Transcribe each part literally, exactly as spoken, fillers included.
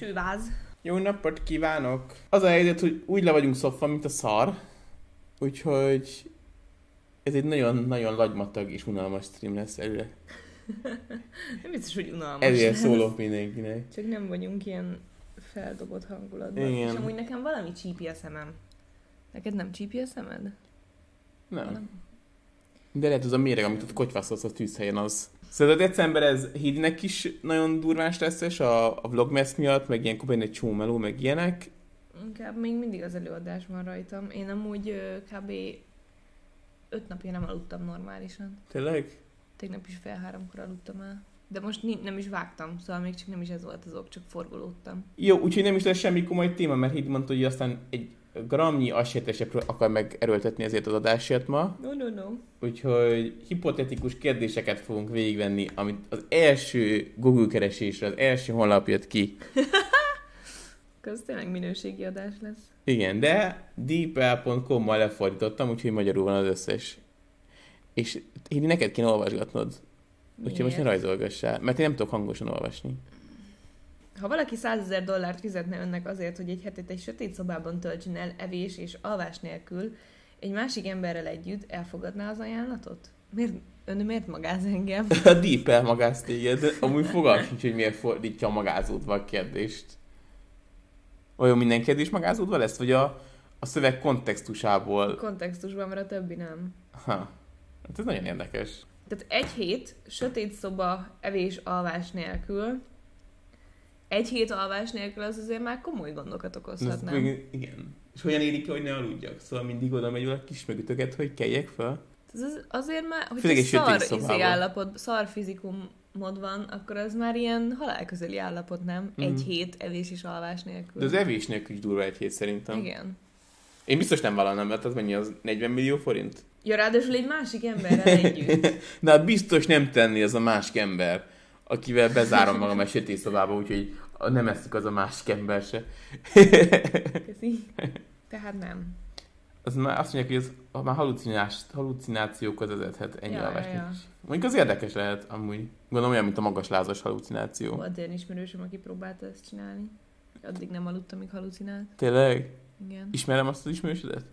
Csőváz. Jó napot kívánok! Az a helyzet, hogy úgy le vagyunk szopva, mint a szar. Úgyhogy ez egy nagyon-nagyon lagymatag és unalmas stream lesz előre. Nem biztos, hogy unalmas. Ezért szólok mindenkinek. Csak nem vagyunk ilyen feldobott hangulatban. Igen. És amúgy nekem valami csípi a szemem. Neked nem csípi a szemed? Nem. nem. De lehet az a méreg, amit ott kocsvászolsz a tűzhelyen az. Szóval a december ez Hidinek is nagyon durván stresszes a, a vlogmess miatt, meg ilyenkor benne egy csomó meló, meg ilyenek. Inkább még mindig az előadás van rajtam. Én amúgy ö, kb. öt napja nem aludtam normálisan. Tényleg? Tegnap is fél háromkor aludtam el. De most ni- nem is vágtam, szóval még csak nem is ez volt az ok, csak forgolódtam. Jó, úgyhogy nem is lesz semmi komoly téma, mert Hidi mondta, hogy aztán egy gramnyi asétesebb akar megerőltetni ezért az adásért ma. No, no, no. Úgyhogy hipotetikus kérdéseket fogunk végigvenni, amit az első Google keresésre, az első honlap jött ki. Ez tényleg minőségi adás lesz. Igen, de deepl pont com-mal lefordítottam, úgyhogy magyarul van az összes. És Hidi, neked kéne olvasgatnod. Úgyhogy most ne rajzolgassál, mert én nem tudok hangosan olvasni. Ha valaki százezer dollárt fizetne önnek azért, hogy egy hetet egy sötét szobában töltsön el evés és alvás nélkül, egy másik emberrel együtt elfogadná az ajánlatot? Miért, ön miért magáz engem? A deepl magáz téged, amúgy fogalmam sincs, hogy miért fordítja a magázódva a kérdést. Olyan minden kérdés magázódva lesz, vagy a, a szöveg kontextusából? Kontextusban, mert a többi nem. Ha, hát ez nagyon érdekes. Tehát egy hét sötét szoba evés alvás nélkül, egy hét alvás nélkül az azért már komoly gondokat okozhat, nem? Még, igen. És hogyan érik ki, hogy ne aludjak? Szóval mindig oda megy valaki kis mögötöket, hogy keljek fel? Ez az, azért már, Főleg hogyha egy sötét szar szobában. izé állapot, szar fizikumod van, akkor az már ilyen halálközeli állapot, nem? Mm. Egy hét evés és alvás nélkül. De az evés nélkül is durva egy hét szerintem. Igen. Én biztos nem vállalnám, mert az mennyi az negyven millió forint? Ja, ráadásul egy másik emberrel együtt. De hát biztos nem tenni az a másik ember, akivel bezárom magam egy sötét szobába, úgyhogy nem eszik az a másik ember se. Köszi. Tehát nem. Az már azt mondják, hogy ez már halucinás, halucinációkhoz vezethet ennyi Ja, alvás ja, nincs. ja. Mondjuk az érdekes lehet amúgy. Gondolom olyan, mint a magaslázas halucináció. Volt olyan ismerősöm, aki próbálta ezt csinálni. Addig nem aludtam, amíg halucinált. Tényleg? Igen. Ismerem azt az ismerősödet?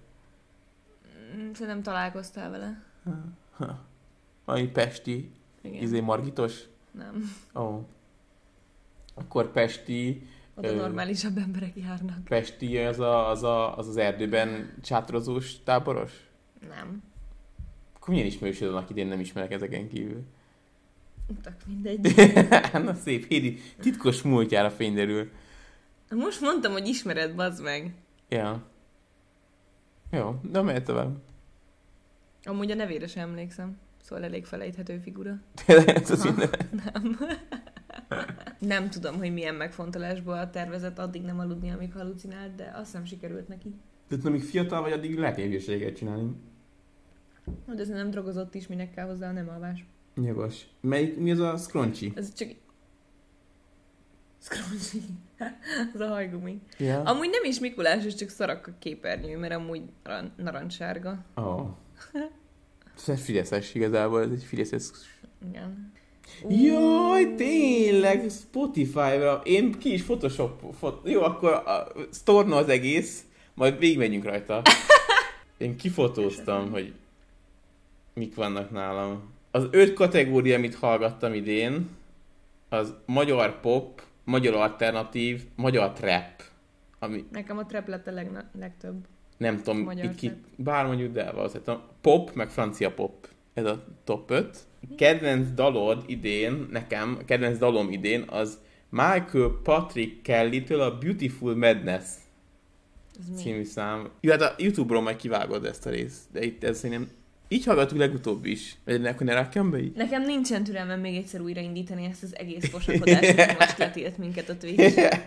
Mm, Szerintem találkoztál vele. Ha. Valami pesti, Igen. izé margitos? Nem. Ó. Oh. Akkor pesti... Oda Ö, normálisabb emberek járnak. Pesti az a, az, a, az az erdőben csátorozós táboros? Nem. Akkor milyen ismerősöd van, akit én nem ismerek ezeken kívül? Tök mindegy. Na szép, Hédi, titkos múltjára fényderül. Most mondtam, hogy ismered, bazd meg. Ja. Jó, de mehet tovább. Amúgy a nevére sem emlékszem. Szóval elég felejthető figura. Tényleg ez az Ha, innen. Nem. Nem tudom, hogy milyen megfontolásból tervezett addig nem aludni, amíg halucinált, de azt nem sikerült neki. Tehát amíg fiatal vagy, addig lehet ilyen hülyeséget csinálni. De ez nem drogozott is, minek kell hozzá a nem alvás. Nyugos. Melyik, mi az a scrunchy? Ez csak... Scrunchy. Az a hajgumi. Ja. Amúgy nem is Mikulás, és csak szarak a képernyő, mert amúgy naran- narancssárga. Ó. Oh. Ez fideszes igazából, ez egy fideszes. Igen. Jaj, tényleg, Spotify-ra. Én ki is Photoshop... Fot... Jó, akkor a sztorna az egész, majd végigmegyünk rajta. Én kifotóztam, hogy mik vannak nálam. Az öt kategória, amit hallgattam idén, az magyar pop, magyar alternatív, magyar trap. Ami Nekem a trap lett a legna- legtöbb. nem tudom, Magyar itt ki, trap. bár mondjuk, de valószínűleg pop, meg francia pop. Ez a top öt. Kedvenc dalod idén, nekem, kedvenc dalom idén, az Michael Patrick Kelly-től a Beautiful Madness Ez mi? című szám. Jó, hát a YouTube-ról majd kivágod ezt a részt, de itt ez szerintem így hallgattuk legutóbb is. Vagy akkor ne rakjam be így? Nekem nincsen türelmem még egyszer újraindítani ezt az egész fosakodást, hogy most letilt minket a Twitch.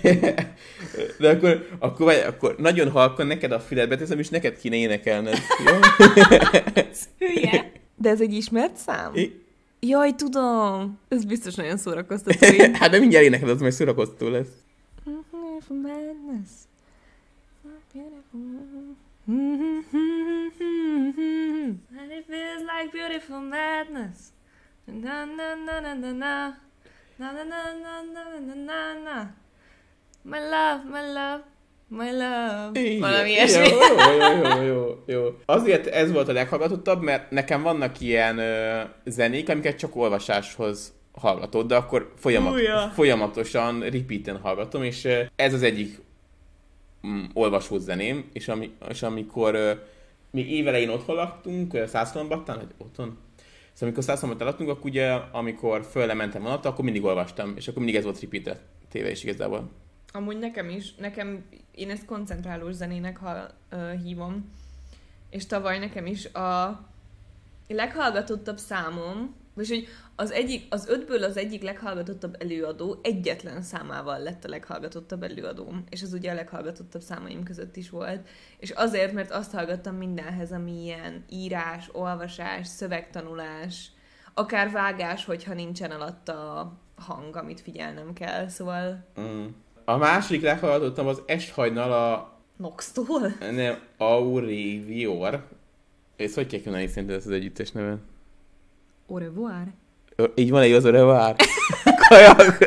De akkor, akkor, vagy, akkor nagyon halkan neked a füledbe teszem, és neked kéne énekelned. Jó? Hülye! De ez egy ismert szám? I- Jaj, tudom! Ez biztos nagyon szórakoztató. így. Hát de mindjárt énekeled, az majd szórakoztató lesz. Beautiful madness. Beautiful. And it feels like beautiful madness. Na na na na na na. Na na na na na na na na. My love, my love, my love. Igen, valami ilyesmi. Jó, jó, jó, jó, jó. Azért ez volt a leghallgatottabb, mert nekem vannak ilyen ö, zenék, amiket csak olvasáshoz hallgatod, de akkor folyamat, Újja. folyamatosan repeaten hallgatom, és ö, ez az egyik mm, olvasó zeném, és, ami, és amikor ö, még évelején otthon laktunk, Szászlombattán, vagy otthon? Szóval amikor Szászlombattán laktunk, akkor ugye, amikor föllementem vonatra, akkor mindig olvastam, és akkor mindig ez volt repeated téve is igazából. Amúgy nekem is, nekem, én ezt koncentrálós zenének ha, uh, hívom, és tavaly nekem is a leghallgatottabb számom, vagy hogy az, egyik, az ötből az egyik leghallgatottabb előadó egyetlen számával lett a leghallgatottabb előadóm, és az ugye a leghallgatottabb számaim között is volt, és azért, mert azt hallgattam mindenhez, ami ilyen írás, olvasás, szövegtanulás, akár vágás, hogyha nincsen alatta hang, amit figyelnem kell, szóval... Mm. A második leghallgatottam az Esthajnal a... Nox-tól? Nem, Aurivior. Ez hogy kell kimondani szerinted ezt az együttes neve? Au revoir. Így van egy az Au revoir. Kajak.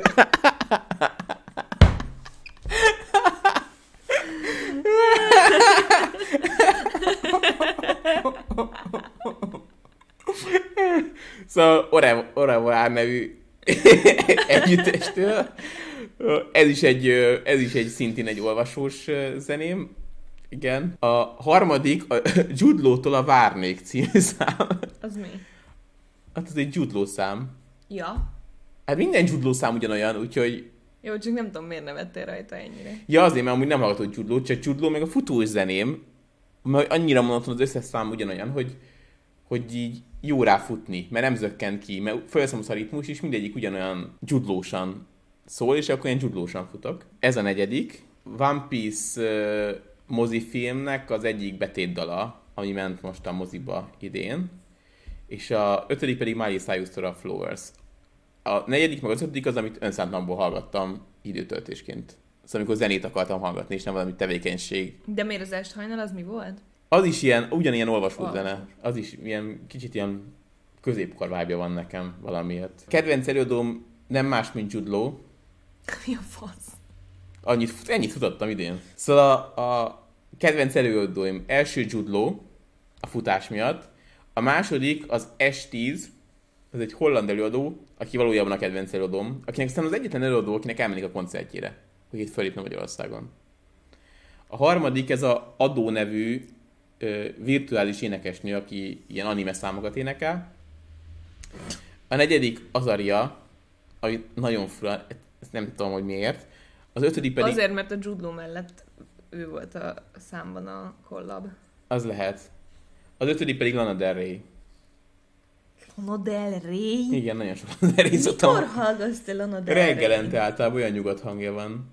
Szóval Au revoir nevű együttestől. Ez is egy, ez is egy szintén egy olvasós zeném. Igen. A harmadik a Jude Law-tól a Várnék című szám. Az mi? Hát ez egy Jude Law szám. Ja. Hát minden Jude Law szám ugyanolyan, úgyhogy... Jó, csak nem tudom, miért nevettél rajta ennyire. Ja, azért, mert amúgy nem hallgatod Jude Law, csak Jude Law meg a futós zeném, mert annyira monoton az összes szám ugyanolyan, hogy, hogy így jó rá futni, mert nem zökkent ki, mert felszomsz a ritmus, és mindegyik ugyanolyan Jude Law-san szól, és akkor ilyen Jude Law-san futok. Ez a negyedik. One Piece uh, mozifilmnek az egyik betétdala, ami ment most a moziba idén. És a ötödik pedig Miley Cyrus-tól a Flowers. A negyedik meg az ötödik az, amit önszántamból hallgattam időtöltésként. Szóval amikor zenét akartam hallgatni, és nem valami tevékenység. De miért az Esthajnal, az mi volt? Az is ilyen, ugyanilyen olvasó zene. Az is ilyen, kicsit ilyen középkor vibe-ja van nekem valamiért. Kedvenc előadóm nem más, mint Jude Law. Mi a fasz? Annyit, ennyit futottam idén. Szóval a, a kedvenc előadóim első Jude Law a futás miatt. A második az S tíz, ez egy holland előadó, aki valójában a kedvenc előadóm, akinek aztán az egyetlen előadó, akinek elmennék a koncertjére, hogy itt fölépne Magyarországon. A harmadik ez a Adó nevű ö, virtuális énekesnő, aki ilyen anime számokat énekel. A negyedik Azaria, ami nagyon fura, ezt nem tudom, hogy miért. Az ötödik pedig... Azért, mert a Jude Law mellett ő volt a számban a collab. Az lehet. Az ötödik pedig Lana Del Rey. Lana Del Rey? Igen, nagyon sok Lana Del Rey szoktam. Mikor hallgasz te Lana Del Rey? Reggelente általában olyan nyugodt hangja van.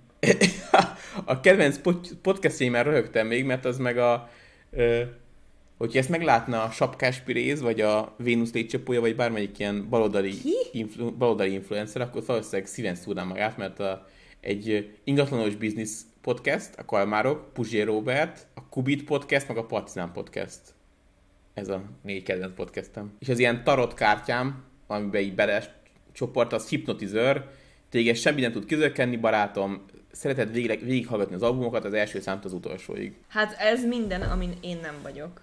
A kedvenc podcastjaimmel röhögtem még, mert az meg a... Ö, hogyha ezt meglátna a Sapkás Piréz, vagy a Vénusz létcsapója, vagy bármelyik ilyen baloldali, influ, baloldali influencer, akkor valószínűleg szíven szúrnám magát, mert a, egy ingatlanos biznisz podcast, a Kalmárok, Puzsér Robert, a Kubit podcast, meg a Partizán podcast. Ez a négy kedvenc podcastem. És az ilyen tarot kártyám, amiben így beles csoport, az hipnotizőr, téged semmi nem tud kizökkenni, barátom, szereted végig, végighallgatni az albumokat, az első számt az utolsóig. Hát ez minden, amin én nem vagyok.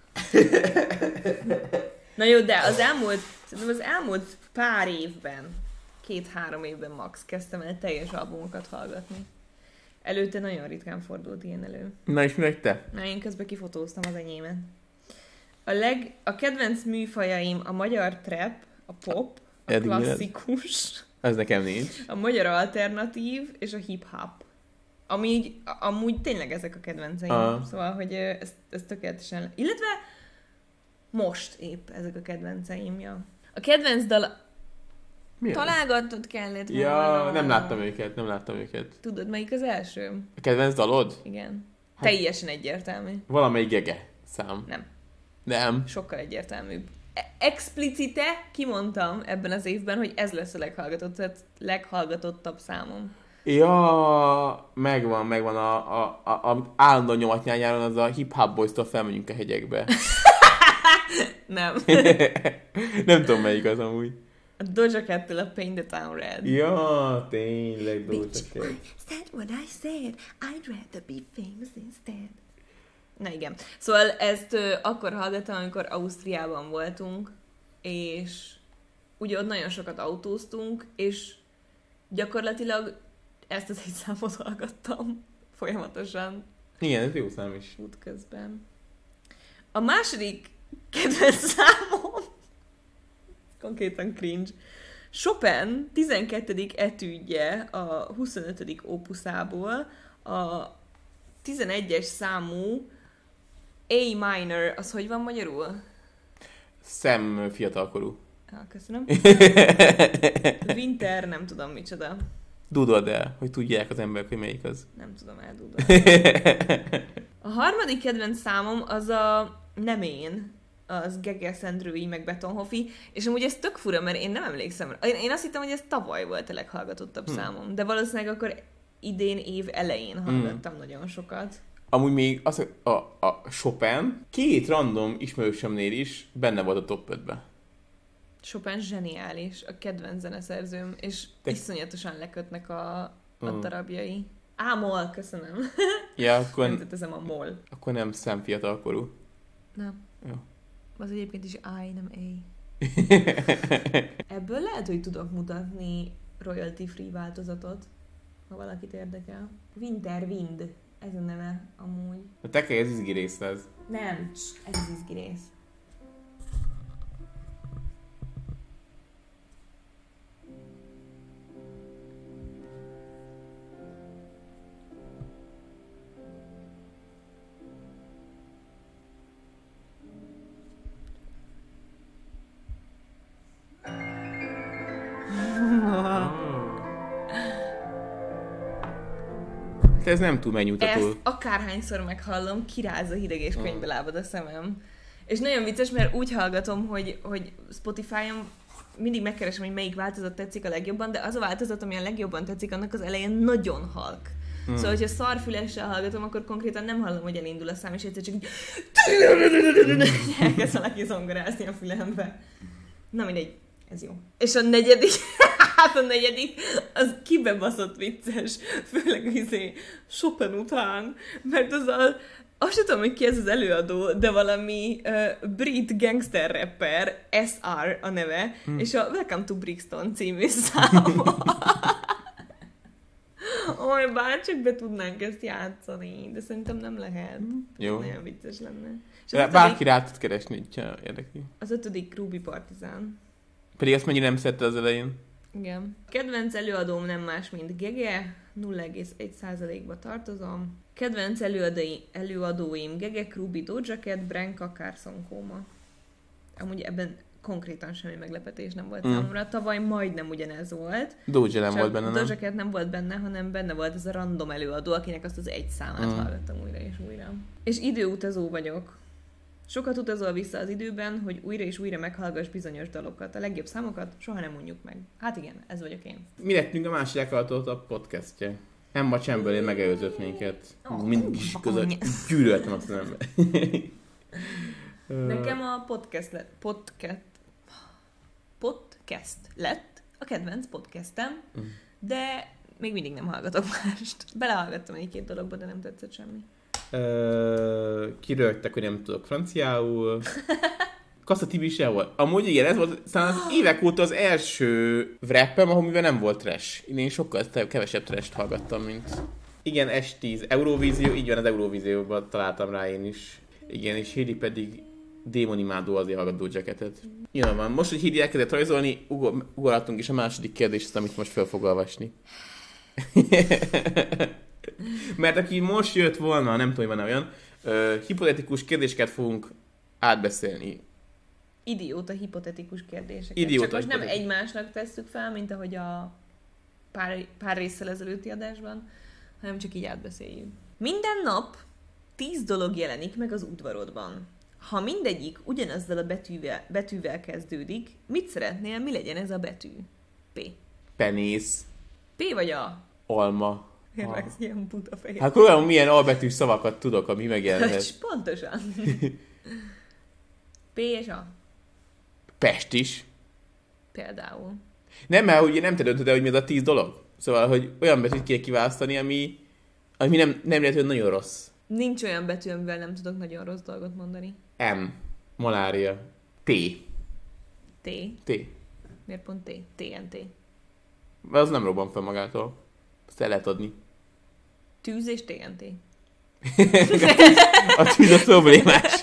Na jó, de az elmúlt, szerintem az elmúlt pár évben, két-három évben max kezdtem el teljes albumokat hallgatni. Előtte nagyon ritkán fordult ilyen elő. Na és mi vagy te? Na, én közben kifotóztam az enyémet. A, leg, a kedvenc műfajaim a magyar trap, a pop, a Eddig klasszikus, ez nekem nincs. a magyar alternatív és a hip-hop. Ami így, amúgy tényleg ezek a kedvenceim. Ah. Szóval, hogy ez, ez tökéletesen... Illetve most épp ezek a kedvenceim, ja. A kedvenc dal... Mi Találgatnod kellett volna. Ja, nem láttam őket, nem láttam őket. Tudod, melyik az első? A kedvenc dalod? Igen. Hát- Teljesen egyértelmű. Valamelyik Gege szám. Nem. Nem. Sokkal egyértelműbb. E- Explicite kimondtam ebben az évben, hogy ez lesz a leghallgatottabb, leghallgatottabb számom. Ja, megvan, megvan a, a, a, a állandó nyomatnyányáron az a Hip Hop Boys-tól felmegyünk a hegyekbe. Nem. Nem tudom melyik az amúgy. A Doja Cat-től a Paint the Town Red. Ja, tényleg Doja Cat. I said what I said. I'd rather be famous instead. Na igen. Szóval ezt ö, akkor hallgattam, amikor Ausztriában voltunk, és ugye ott nagyon sokat autóztunk, és gyakorlatilag ezt az egy számot hallgattam folyamatosan. Igen, ez jó szám is. Útközben. A második kedvenc számom konkrétan cringe. Chopin tizenkettedik etüdje a huszonötödik opuszából, a tizenegyes számú A minor, az hogy van magyarul? Sam fiatalkorú. Ah, köszönöm. Winter, nem tudom micsoda. Dúdold el, hogy tudják az emberek, hogy melyik az. Nem tudom eldúdolni. A harmadik kedvenc számom az a Nem én, az Gege Szendrői, meg Betonhoffi, és amúgy ez tök fura, mert én nem emlékszem. Én, én azt hittem, hogy ez tavaly volt a leghallgatottabb hmm. számom, de valószínűleg akkor idén év elején hallgattam hmm. nagyon sokat. Amúgy még az, a, a Chopin két random ismerősömnél is benne volt a top ötben. Chopin zseniális, a kedvenc zeneszerzőm, és Te... iszonyatosan lekötnek a, a mm. darabjai. Á, mol, köszönöm. Ja, akkor... Nem tettem a mol. Akkor nem Sam fiatalkorú. Nem. Jó. Az egyébként is I, nem A. Ebből lehet, hogy tudok mutatni royalty-free változatot, ha valakit érdekel. Winter Wind, ez a neve amúgy. A tekely, ez izgi rész ez. Nem, ez az izgi rész. Ez nem túl megnyugtató. Ezt akárhányszor meghallom, kiráz a hideg és könyvbe lábad a szemem. És nagyon vicces, mert úgy hallgatom, hogy, hogy Spotify-on mindig megkeresem, hogy melyik változat tetszik a legjobban, de az a változat, ami a legjobban tetszik, annak az elején nagyon halk. Hmm. Szóval, hogyha szarfülessel hallgatom, akkor konkrétan nem hallom, hogy elindul a szám, és egyszer csak így elkezd valaki zongorázni a fülembe. Na mindegy, ez jó. És a negyedik, hát a negyedik, az kibebaszott vicces, főleg izé Chopin után, mert az a, azt sem tudom, hogy ki ez az előadó, de valami uh, brit gangster rapper, es er a neve, hmm. és a Welcome to Brixton című száma. Oly, bárcsak be tudnánk ezt játszani, de szerintem nem lehet. Jó. Nagyon vicces lenne. És Rá, bárki rá tud keresni, ha érdekli. Az ötödik Ruby Partizán. Pedig azt mennyire nem szedte az elején. Igen. Kedvenc előadóm nem más, mint Gege, nulla egész egy százalékba tartozom. Kedvenc előadói, előadóim Gege, Ruby, Doja Cat, Branka, Carson Coma. Amúgy ebben konkrétan semmi meglepetés nem volt mm. számomra. Tavaly majdnem ugyanez volt. Doja nem volt benne, nem? Doja Cat nem volt benne, hanem benne volt ez a random előadó, akinek azt az egy számát mm. hallgattam újra és újra. És időutazó vagyok. Sokat utazol vissza az időben, hogy újra és újra meghallgass bizonyos dalokat. A legjobb számokat soha nem mondjuk meg. Hát igen, ez vagyok én. Mi lettünk a másik a podcastje. Emma Chamberlain megelőzött minket. Oh, Mindig is között gyűlöltem azt az ember. Nekem a podcast lett, podcast, podcast lett a kedvenc podcastem, mm. de még mindig nem hallgatok mást. Belehallgattam egy-két dologba, de nem tetszett semmi. Uh, kirögtek, hogy nem tudok franciául. Kassa Tibi se volt. Amúgy igen, ez volt szóval az évek óta az első rappem, ahol mivel nem volt trash. Én sokkal kevesebb trash-t hallgattam, mint... Igen, es tíz. Eurovízió, így van, az Eurovízióban találtam rá én is. Igen, és Hédi pedig démonimádó, azért hallgat Doja Catet. Jól van. Most, hogy Hédi elkezdett rajzolni, ugorhatunk is a második kérdést, amit most fel fog olvasni. Mert aki most jött volna, nem tudom, hogy van olyan, uh, hipotetikus kérdéseket fogunk átbeszélni. Idióta hipotetikus kérdéseket. Idióta Csak most nem hipotetikus. egymásnak tesszük fel, mint ahogy a pár, pár résszel ezelőtti adásban, hanem csak így átbeszéljük. Minden nap tíz dolog jelenik meg az udvarodban. Ha mindegyik ugyanazzal a betűvel, betűvel kezdődik, mit szeretnél, mi legyen ez a betű? P. Penész. P vagy A? Alma. Érlek, ilyen buta fehér. Hát olyan milyen albetűs szavakat tudok, ami megjelenhet. Pontosan. P és A. Pest is. Például. Nem, mert ugye nem te döntöd el, hogy mi az a tíz dolog. Szóval, hogy olyan betűt kéne kiválasztani, ami, ami nem, nem lehet, hogy nagyon rossz. Nincs olyan betű, amivel nem tudok nagyon rossz dolgot mondani. M. Malária. T. T. T. Miért pont T? té en té. Mert az nem robban fel magától. Azt el lehet adni. Tűz és té en té. A tűz a problémás.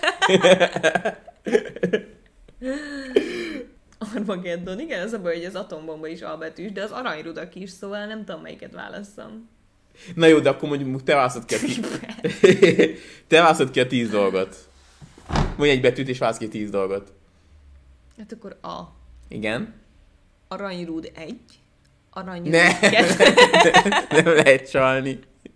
Armageddon, igen, az a baj, hogy az atombomba is albetűs, de az aranyrudak is, szóval nem tudom, melyiket válasszam. Na jó, de akkor mondjuk te választod ki a tíz. Te választod ki a tíz dolgot. Mondj egy betűt, és válasz ki tíz dolgot. Hát akkor A. Igen. Aranyrúd egy. Aranyrúd Ne. kettő. Nem lehet csalni.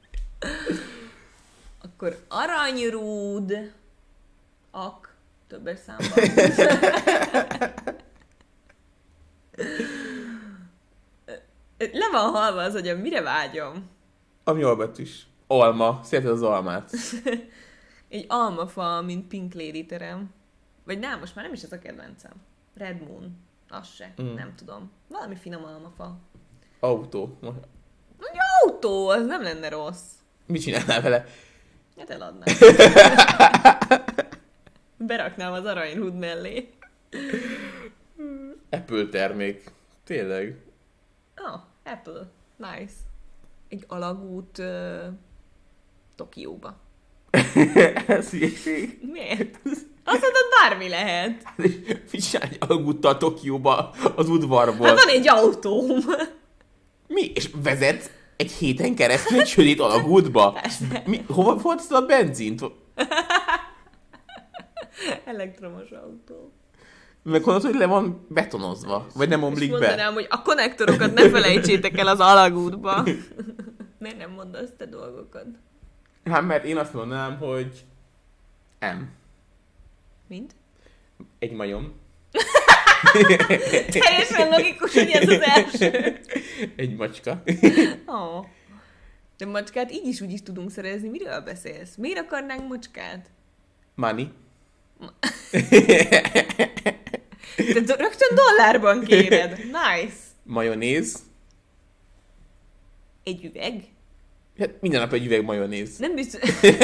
Akkor aranyrúd ak többes számban. Le van halva az agyam, mire vágyom? Ami albetűs. Alma. Szereted az almát. Egy almafa, mint Pink Lady terem. Vagy nem, most már nem is ez a kedvencem. Red Moon. Az se. Mm. Nem tudom. Valami finom almafa. Autó. Egy autó, az nem lenne rossz. Mit csinálnál vele? Hát eladnám. Beraknám az aranyrúd mellé. Apple termék. Tényleg. Ah, Apple. Nice. Egy alagút uh, Tokióba. Ez hülyeség. Miért? Azt mondod, bármi lehet. Mit csinálj egy alagúttal Tokióba az udvarból? Hát van egy autóm. Mi? És vezetsz egy héten keresztül egy sötét alagútba? Mi? Hova fordítod a benzint? Elektromos autó. Meg gondolod, hogy le van betonozva? Vagy nem omlik és be? mondanám, hogy a konnektorokat ne felejtsétek el az alagútba. Miért nem mondasz te dolgokat? Hát mert én azt mondanám, hogy M. Mint? Egy majom. Teljesen logikus, hogy ez az első. Egy macska. Oh. De macskát így is úgy is tudunk szerezni. Miről beszélsz? Miért akarnánk macskát? Money. Te do- rögtön dollárban kéred. Nice. Majonéz. Egy üveg? Hát minden nap egy üveg majonéz. Nem biztos...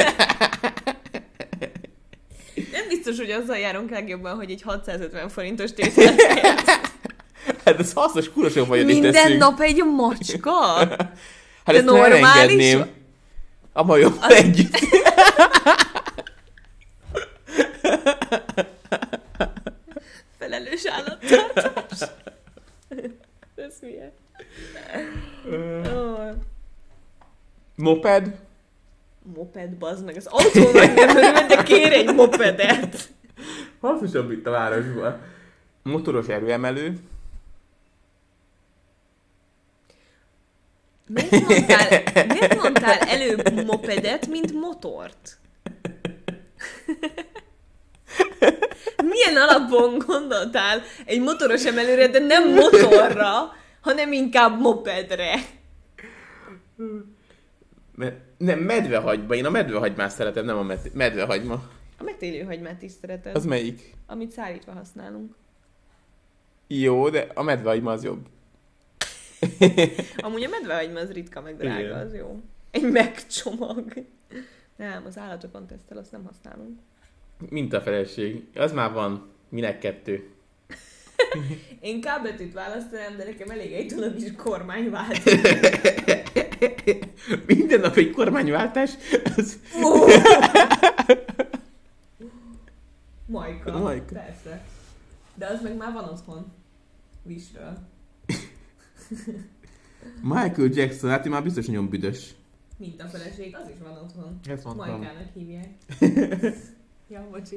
Nem biztos, hogy azzal járunk legjobban, hogy egy hatszázötven forintos tételt kérsz. Hát ez hasznos, kurosok majonéz Minden teszünk. nap egy macska? Hát de ezt normális? elengedném. A majommal Az... együtt. Felelős állattartás. Ez milyen? Oh. Moped. Moped, bazd meg. Az autónak nem örül, de kér egy mopedet. Hasznosabb itt a városban. Motoros erőemelő. Miért mondtál, miért mondtál előbb mopedet, mint motort? Milyen alapon gondoltál egy motoros emelőre, de nem motorra, hanem inkább mopedre? Me- nem, medvehagyma. Én a medvehagymát szeretem, nem a med- medvehagyma. A metélőhagymát is szereted. Az melyik? Amit szállítva használunk. Jó, de a medvehagyma az jobb. Amúgy a medvehagyma az ritka, meg drága, Igen. az jó. Egy megcsomag. Nem, az állatokon tesztel, azt nem használunk. Mintafeleség. Az már van. Minek kettő? Én K betűt választanám, de nekem elég egy tudod is kormányvált. Minden nap egy kormányváltás. Az... Oh! Majka. Majka. Persze. De az meg már van otthon. Visről. Michael Jackson, hát én már biztos nagyon büdös. Mint a feleség, az is van otthon. Ezt mondtam. Majkának hívják. Ja, bocsi.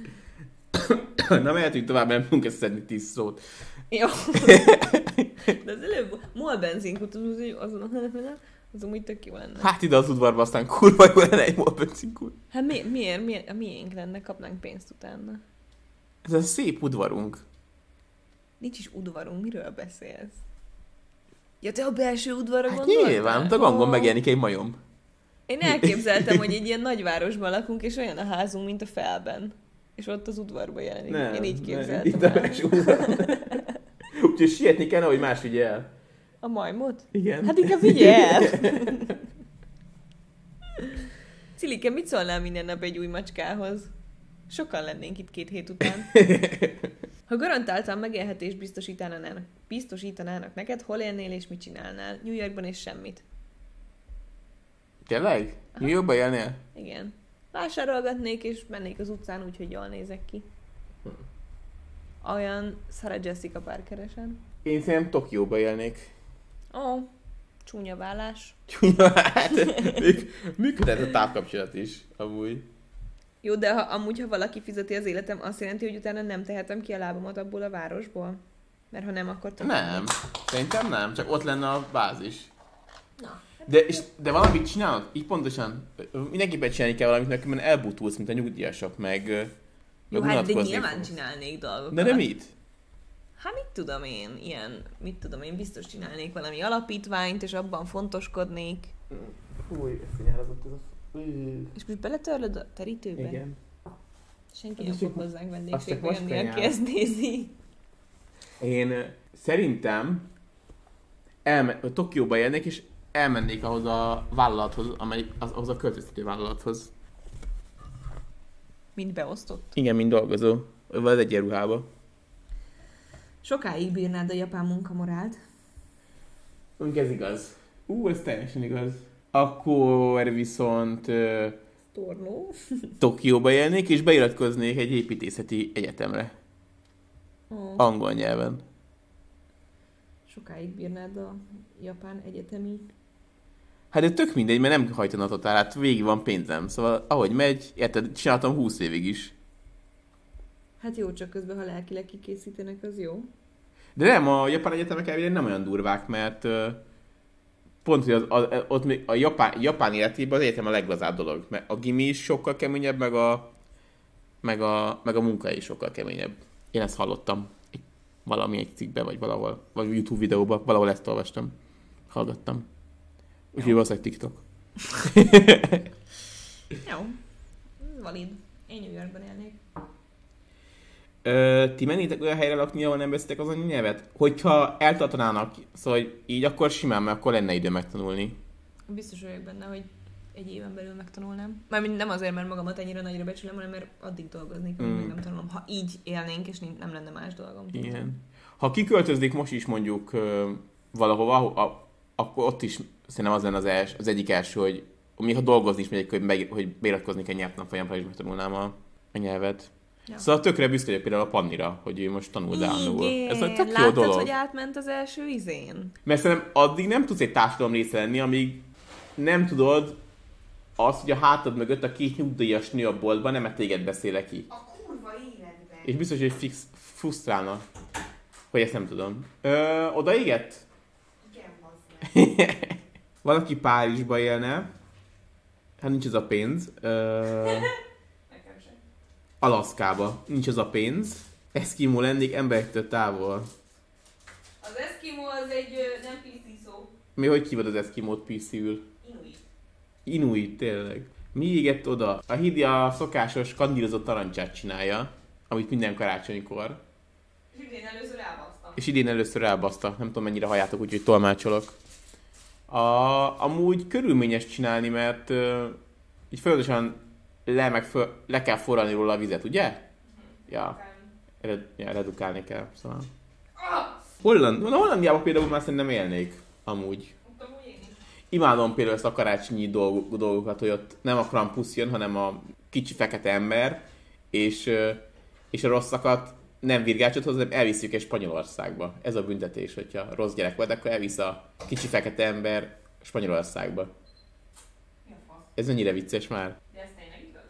Na mehetünk tovább, mert nem tudunk összeszedni tíz szót. Jó. De az előbb MOL benzinkút, azon az amúgy tök jó lenne. Hát ide az udvarba, aztán kurva jó lenne egy MOL benzinkút. Hát mi, miért, miért? A miénk lenne, kapnánk pénzt utána. Ez a szép udvarunk. Nincs is udvarunk, miről beszélsz? Ja, te a belső udvarra Hát gondoltál? nyilván, a gangon Ó. megjelenik egy majom. Én elképzeltem, hogy egy ilyen nagyvárosban lakunk, és olyan a házunk, mint a Felben. És ott az udvarban jelenik. Én így képzeltem Itt a el. belső udvaron. Úgyhogy sietni kell, hogy más vigye el. A majmot? Igen. Hát inkább vigye el! Cilike, mit szólnál minden nap egy új macskához? Sokan lennénk itt két hét után. Ha garantáltan megélhetést biztosítanának, biztosítanának neked, hol élnél és mit csinálnál? New Yorkban és semmit. Tényleg? New Yorkban élnél? Igen. Vásárolgatnék és mennék az utcán úgy, hogy jól nézek ki. Olyan Sarah Jessica Parkeresen. Én szerintem Tokióba élnék. Ó, oh, csúnya vállás. Csúnya, hát működhet a távkapcsolat is, amúgy. Jó, de ha, amúgy, ha valaki fizeti az életem, azt jelenti, hogy utána nem tehetem ki a lábamat abból a városból? Mert ha nem, akkor... Nem. Szerintem nem, csak ott lenne a bázis. Na. De, és, de valamit csinálod? Így pontosan. Mindenképpen csinálni kell valamit, mert elbutulsz, mint a nyugdíjasok, meg... Jó, meg hát de nyilván fogsz. csinálnék dolgokat. De de mit? Hát mit tudom én, ilyen, mit tudom én, biztos csinálnék valami alapítványt, és abban fontoskodnék. Fúj, ezt nyárazott ez a... És most beletörlöd a terítőbe? Igen. Senki nem fog hozzánk azt vendégségbe csak jönni, most aki ezt nézi. Én uh, szerintem elme- Tokióba élnék, és elmennék ahhoz a vállalathoz, amelyik, az, ahhoz a költöztető vállalathoz. Mint beosztott? Igen, mint dolgozó. Vagy az egyenruhába. Sokáig bírnád a japán munkamorált? Mondjuk ez igaz. Ú, ez teljesen igaz. Akkor viszont uh, Tornó. Tokióba élnék, és beiratkoznék egy építészeti egyetemre. Oh. Angol nyelven. Sokáig bírnád a japán egyetemi... Hát de tök mindegy, mert nem hajtana totál, hát végig van pénzem. Szóval ahogy megy, érted, csináltam húsz évig is. Hát jó, csak közben, ha lelkileg kikészítenek, az jó. De nem, a japán egyetemek elvileg nem olyan durvák, mert uh, pont, hogy az, az, ott még a japán, japán életében az egyetem a leglazább dolog. Mert a gimi is sokkal keményebb, meg a, meg a, meg a munka is sokkal keményebb. Én ezt hallottam. Valami egy cikkben, vagy valahol, vagy YouTube videóban, valahol ezt olvastam. Hallgattam. Úgyhogy valószínűleg TikTok. Jó. Valid. Én New Yorkban élnék. Ö, ti mennétek olyan helyre lakni, ahol nem beszéltek az anyanyelvet? Hogyha eltartanának, szóval hogy így akkor simán, mert akkor lenne idő megtanulni. Biztos vagyok benne, hogy egy éven belül megtanulnám. Mármint nem azért, mert magamat ennyire nagyra becsülöm, hanem mert addig dolgoznék, hogy Mm. meg nem tanulom. Ha így élnénk, és nem lenne más dolgom. Igen. Ha kiköltöznék most is mondjuk ö, valahova, a, akkor ott is szerintem az lenne az, els, az egyik első, hogy még ha dolgozni is megyek, hogy, meg, hogy beiratkoznék egy nyelvtanfolyamra, és megtanulnám a, a nyelvet. Ja. Szóval tökre büszke vagyok például a Pannira, hogy ő most tanul Dánul. Ez egy tök jó láttad, dolog. hogy átment az első izén? Mert szerintem addig nem tudsz egy társadalom része lenni, amíg nem tudod azt, hogy a hátad mögött a két nyugdíjas nő a boltban nem téged beszél ki. A kurva életben. És biztos, hogy fix frusztrálna, hogy ezt nem tudom. Ö, oda égett? Igen, bazd meg. Valaki Párizsba élne. Hát nincs ez a pénz. Ö, Nekem sem. Alaszkába. Nincs ez a pénz. Eszkimó lennék emberektől távol. Az eszkimó az egy ö, nem pé cé szó. Mi hogy hívod az eszkimót pé cé-ül? Inuit. Inuit, tényleg. Mi égett oda? A Hidi a szokásos kandírozott narancsát csinálja, amit minden karácsonykor. És idén először elbasztam. És idén először elbaszta. Nem tudom mennyire halljátok, úgyhogy tolmácsolok. A, amúgy körülményes csinálni, mert uh, így folyamatosan le, meg föl, le kell forralni róla a vizet, ugye? Uh-huh. Ja. Red, ja, redukálni kell, szóval. Ah! Holland, na, Hollandiában például már szerintem élnék, amúgy. Imádom például ezt a karácsonyi dolg, dolgokat, hogy ott nem a Krampus jön, hanem a kicsi fekete ember, és, uh, és a rosszakat nem virgácsot hoz, hanem elviszük egy Spanyolországba. Ez a büntetés, hogyha rossz gyerek vagy, akkor elvisz a kicsi fekete ember Spanyolországba. Ez mennyire vicces már? De ez tényleg igaz?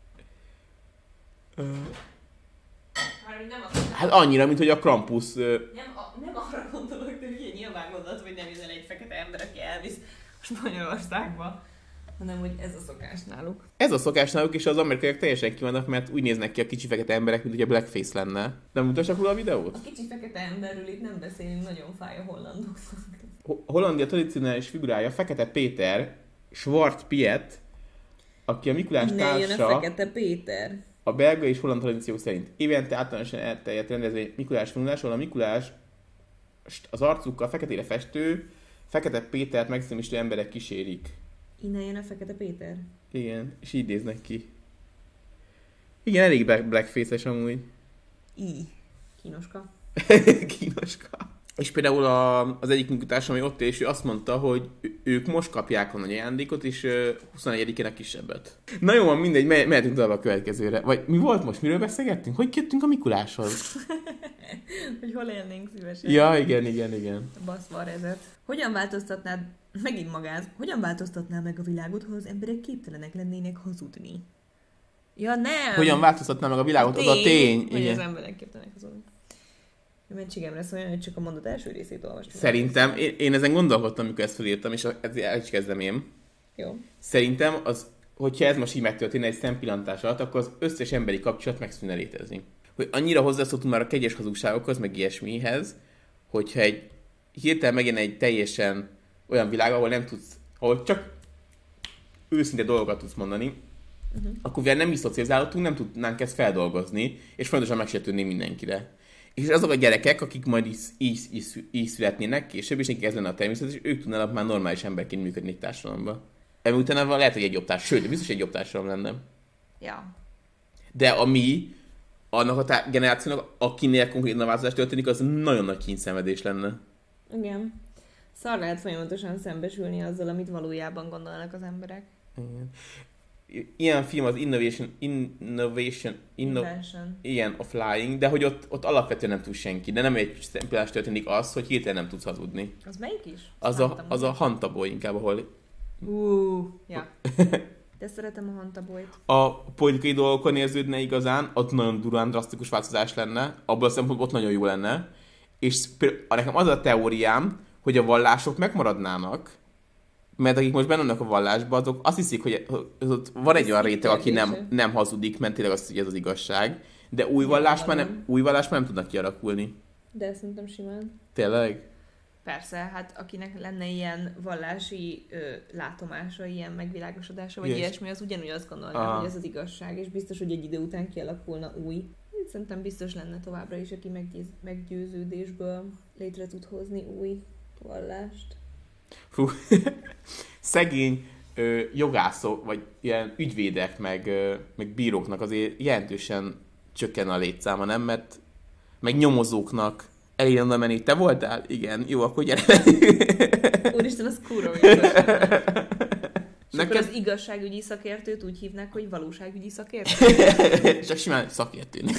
Uh, Mármint nem az, hát annyira, mint hogy a Krampus... Uh, nem, a, nem arra gondolok, de ugye nyilván gondolod, hogy nem jön egy fekete ember, aki elvisz Spanyolországba, hanem hogy ez a szokás náluk. Ez a szokás náluk, és az amerikaiak teljesen kivannak, mert úgy néznek ki a kicsi fekete emberek, mint hogy a blackface lenne. Nem mutassak róla a videót? A kicsi fekete emberről itt nem beszélünk, nagyon fáj a hollandoknak. Ho- Hollandia tradicionális figurája Fekete Péter, Svart Piet, aki a Mikulás Innen jön a társa Fekete Péter. a belga és holland tradíciók szerint. Évente általánosan elterjedt rendezvény Mikulás vonulás, ahol a Mikulás az arcukkal feketére festő, Fekete Pétert megszemistő emberek kísérik. Innen jön a Fekete Péter? Igen, és így néznek ki. Igen, elég blackface-es amúgy. Í. Kínoska. Kínoska. És például a, az egyik munkatársam, ami ott él, és ő azt mondta, hogy ők most kapják a nagy ajándékot, és huszonegyedikén a kisebbet. Na jó, van, mindegy, me- mehetünk tovább a következőre. Vagy mi volt most? Miről beszélgettünk? Hogy jöttünk a Mikuláshoz? Hogy hol élnénk szívesen. Ja, igen, igen, igen. Baszva a rezet. Hogyan változtatnád, megint magáz, hogyan változtatnád meg a világot, ha az emberek képtelenek lennének hazudni? Ja, nem! Hogyan változtatná meg a világot? A az a tény. Hogy Igen. az emberek képtelenek hazudni. Mentségemre szóljon, hogy csak a mondat első részét olvastam. Szerintem, én, én ezen gondolkodtam, amikor ezt felírtam, és ezért el is kezdem én. Jó. Szerintem, az, hogyha ez most így megtörténne egy szempillantás alatt, akkor az összes emberi kapcsolat megszűnne létezni. Hogy annyira hozzászoktunk már a kegyes hazugságokhoz, meg ilyesmihez, hogyha egy hirtelen megjön egy teljesen olyan világ, ahol nem tudsz, ahol csak őszinte dolgokat tudsz mondani, uh-huh. akkor mivel nem is szocializálódtunk, nem tudnánk ezt feldolgozni, és fontosan megsértődni mindenkire. És azok a gyerekek, akik majd így, így, így, így születnének később, és nekik ez lenne a természet, és ők tudnának már normális emberként működni egy társadalomban. Emi utána lehet, hogy egy jobb társadalom, sőt, biztos egy jobb társadalom lenne. Ja. De a mi, annak a tá- generációnak, akinél konkrétan a változás történik, az nagyon nagy kényszenvedés lenne. Igen. Szar lehet folyamatosan szembesülni azzal, amit valójában gondolnak az emberek. Igen. Ilyen film az Innovation, Innovation, inno, Invention. ilyen a Flying, de hogy ott, ott alapvetően nem tud senki, de nem egy szempillás történik az, hogy hirtelen nem tudsz hazudni. Az melyik is? Az a, az a Hantabó inkább, ahol... Uh, ja. De szeretem a Hantaboyt. A politikai dolgokon érződne igazán, ott nagyon durván drasztikus változás lenne, abban a szempontból ott nagyon jó lenne. És például nekem az a teóriám, hogy a vallások megmaradnának, mert akik most benne vannak a vallásban, azok azt hiszik, hogy ott van egy olyan réteg, aki nem, nem hazudik, mert tényleg azt, hogy ez az igazság, de új vallás, már nem, új vallás már nem tudnak kialakulni. De szerintem simán. Tényleg? Persze, hát akinek lenne ilyen vallási ö, látomása, ilyen megvilágosodása, vagy Yes. ilyesmi, az ugyanúgy azt gondolná, Aha. hogy ez az igazság, és biztos, hogy egy idő után kialakulna új. Szerintem biztos lenne továbbra is, aki meggyőz, meggyőződésből létre tud hozni új vallást. Fú, szegény ö, jogászok, vagy ilyen ügyvédek, meg, ö, meg bíróknak azért jelentősen csökken a létszáma, nem? Mert meg nyomozóknak elég oda menni. Te voltál? Igen. Jó, akkor gyere. Úristen, az kurva vicces. És Neked... akkor az igazságügyi szakértőt úgy hívnak, hogy valóságügyi szakértő? Csak simán szakértőnek.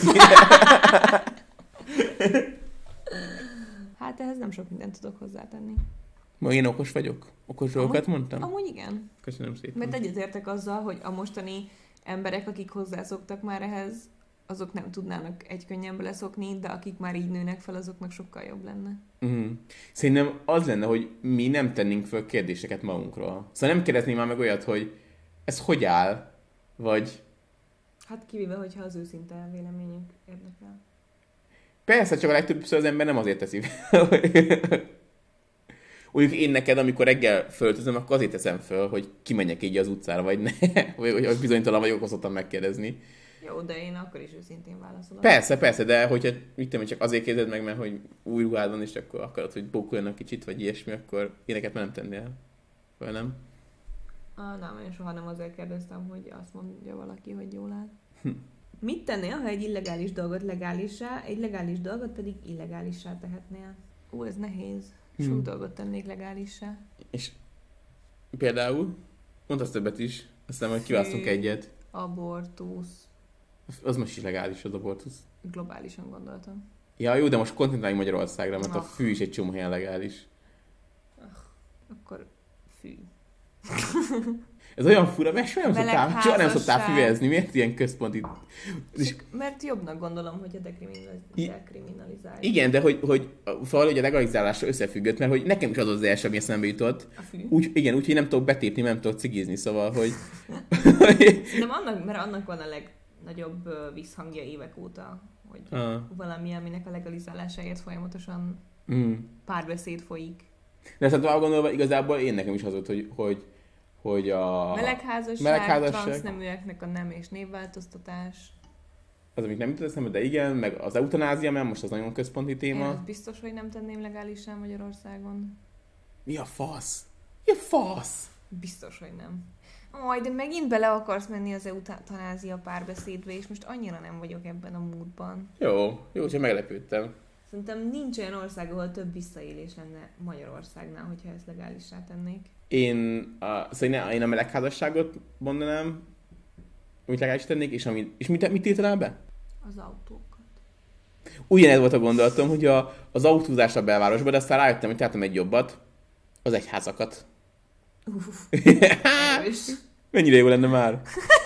Hát ehhez nem sok mindent tudok hozzátenni. Ma én okos vagyok? Okos dolgokat mondtam? Amúgy igen. Köszönöm szépen. Mert egyetértek azzal, hogy a mostani emberek, akik hozzászoktak már ehhez, azok nem tudnának egy könnyen beleszokni, de akik már így nőnek fel, azoknak sokkal jobb lenne. Uh-huh. Szerintem az lenne, hogy mi nem tennénk föl kérdéseket magunkról. Szóval nem kérdezném már meg olyat, hogy ez hogy áll, vagy... Hát kivéve, hogyha az őszinte véleményünk érdekel. Persze, csak a legtöbbször az ember nem azért teszi. Úgy én neked, amikor reggel föltözöm, akkor azért teszem föl, hogy kimenjek így az utcára, vagy ne. Vagy hogy bizonytalan vagyok, azt szoktam megkérdezni. Jó, de én akkor is őszintén válaszolok. Persze, persze, de hogyha mit tudom, csak azért kérdezed meg, mert hogy új ruhád van, és akkor akarod, hogy bókoljanak kicsit, vagy ilyesmi, akkor éneket már nem tennél. Vagy nem? Ah, nem, én soha nem azért kérdeztem, hogy azt mondja valaki, hogy jól áll. Hm. Mit tennél, ha egy illegális dolgot legálissá, egy legális dolgot pedig illegálissá tehetnél? Ó, ez nehéz. Sok hmm. dolgot tennék legálissá. És például, mondasz többet is, aztán majd kiválasztunk egyet. Abortusz. Az most is legális az abortusz. Globálisan gondoltam. Ja, jó, de most koncentráljunk Magyarországra, mert ah. a fű is egy csomó helyen legális. Ah, akkor fű. Ez olyan fura, mert soha nem szoktál, soha nem szoktál füvezni. Miért ilyen központi... És... Mert jobbnak gondolom, hogy a dekriminalizálják. Igen, de hogy, hogy valahogy a legalizálásra összefüggött, mert hogy nekem is az az első, ami eszembe jutott. A fű? Úgy, igen, úgyhogy nem tudok betépni, nem tudok cigizni, szóval, hogy... Szerintem annak, mert annak van a legnagyobb visszhangja évek óta, hogy ah. valami, aminek a legalizálásáért folyamatosan mm. párbeszéd folyik. De ezt tovább gondolva, igazából én nekem is az volt, hogy, hogy hogy a melegházasság, melegházasság, transzneműeknek a nem és névváltoztatás. az, amit nem jutott eszembe, de igen, meg az eutanázia, mert most az nagyon központi téma. Én az biztos, hogy nem tenném legálisá Magyarországon. Mi a fasz? Mi a fasz? Biztos, hogy nem. Aj, de megint bele akarsz menni az eutanázia párbeszédbe, és most annyira nem vagyok ebben a módban. Jó, jó, csak meglepődtem. Szerintem nincs olyan ország, ahol több visszaélés lenne Magyarországnál, hogyha ezt legálisá tennék. Én a, szóval én a melegházasságot mondanám, amit legális tennék, és, amit, és mit, mit írtanál be? Az autókat. Ugyanez volt a gondolatom, hogy a, az autózás a belvárosban, de aztán rájöttem, hogy tehetem egy jobbat, az egyházakat. Uff, mennyire jó lenne már?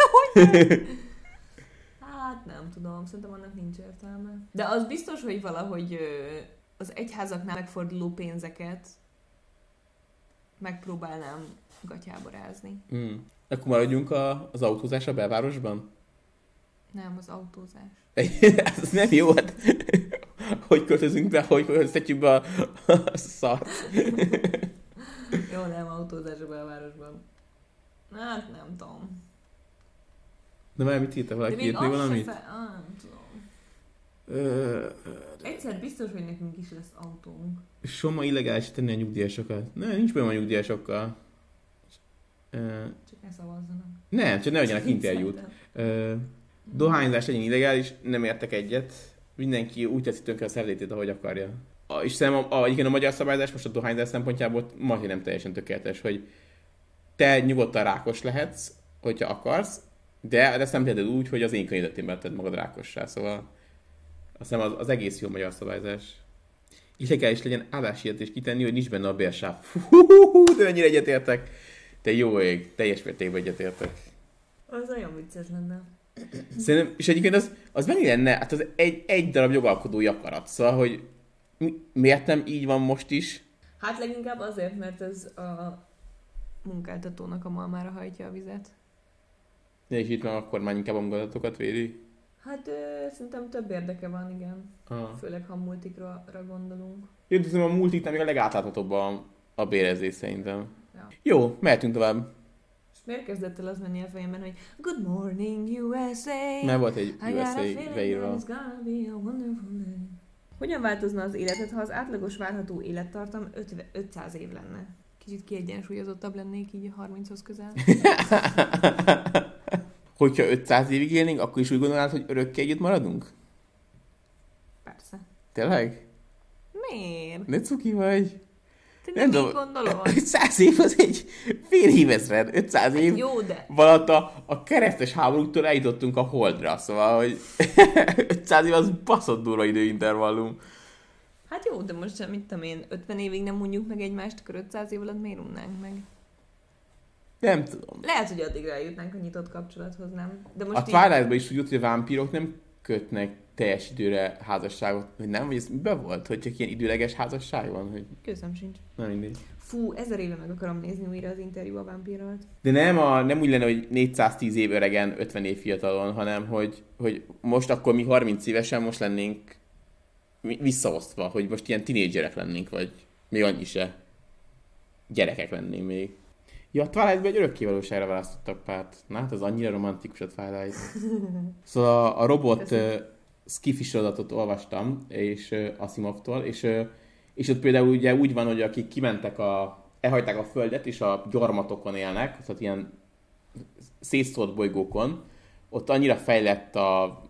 Hát nem tudom, szerintem annak nincs értelme. De az biztos, hogy valahogy ö, az egyházaknál megforduló pénzeket megpróbálnám gatyába rázni. Mm. Akkor maradjunk a, az autózás a belvárosban? Nem, az autózás. Ez nem jó, hát hogy költözünk be, hogy költöztetjük be a, a szart. Jó, nem, autózás a belvárosban. Hát nem tudom. De már mit írta valaki? Írt még valamit? Fe... Ah, nem tudom. Ö... Egyszer biztos, hogy nekünk is lesz autónk. Soma illegális tenni a nyugdíjasokat. Nem, nincs benne a nyugdíjasokkal. Ö... Csak ne szavazzanak. Nem, csak ne adjanak interjút. Ö... Dohányzás legyen illegális, nem értek egyet. Mindenki úgy teszi tönkre a szervezetét, ahogy akarja. A, és szerintem a, a, igen, a magyar szabályzás most a dohányzás szempontjából majd nem teljesen tökéletes, hogy te nyugodtan rákos lehetsz, hogyha akarsz, de ezt nem teheted úgy, hogy az én környezetemben tedd magad rákossá, szóval azt hiszem az, az egész jó magyar szabályzás. Illegális legyen álláshirdetést kitenni, hogy nincs benne a bérsáv. Hú, de mennyire egyetértek. Te jó ég, teljes mértékben egyetértek. Az olyan vicces lenne. Szerintem, és egyébként az, az mennyi lenne? Hát az egy, egy darab jogalkodói akarat, szóval, hogy mi, miért nem így van most is? Hát leginkább azért, mert ez a munkáltatónak a malmára hajtja a vizet. És itt meg a kormány inkább a munkáltatókat védi? Hát ö, szerintem több érdeke van, igen. Aha. Főleg, ha multikra gondolunk. Jó, tudom, a multiknál még a legátláthatóbb a, a bérezés szerintem. Ja. Jó, mehetünk tovább. És miért kezdett el az menni a fejemben, hogy Good morning U S A. Mert volt egy I U S A got a feeling beírva. that it's gonna be a wonderful day. Hogyan változna az életed, ha az átlagos várható élettartam ötszáz év lenne? Kicsit kiegyensúlyozottabb lennék így harminchoz közel. Hogyha ötszáz évig élnénk, akkor is úgy gondolnád, hogy örökké együtt maradunk? Persze. Tényleg? Miért? Ne cuki vagy? Te nem, nem így gondolod? ötszáz év az egy fél évezred. ötszáz év jó, de... valatt a, a keresztes háborúktól eljutottunk a Holdra, szóval, hogy ötszáz év az baszott durva időintervallum. Hát jó, de most mit tudom én, ötven évig nem mondjuk meg egymást, akkor ötszáz év alatt miért unnánk meg? Nem tudom. Lehet, hogy addigra eljutnánk a nyitott kapcsolathoz, nem? De most a Twilight-ban is tudjuk, hogy a vámpírok nem kötnek teljes időre házasságot, hogy nem? Vagy ez be volt, hogy csak ilyen időleges házasság van? Hogy... Közöm sincs. Na mindegy. Fú, ezer éve meg akarom nézni újra az interjú a vámpírral. De nem, a, nem úgy lenne, hogy négyszáztíz év öregen, ötven év fiatalon, hanem hogy, hogy most akkor mi harminc évesen most lennénk visszaosztva, hogy most ilyen tinédzserek lennénk, vagy még annyi se. Gyerekek lennénk még. Ja, a Twilight-ban egy örökkévalóságra választottak párt. Na hát az annyira romantikus a Twilight. Szóval a, a robot uh, skifi sorozatot olvastam, és uh, Asimovtól, és, uh, és ott például ugye úgy van, hogy akik kimentek a, elhagyták a földet, és a gyarmatokon élnek, tehát ilyen szétszórt bolygókon, ott annyira fejlett a,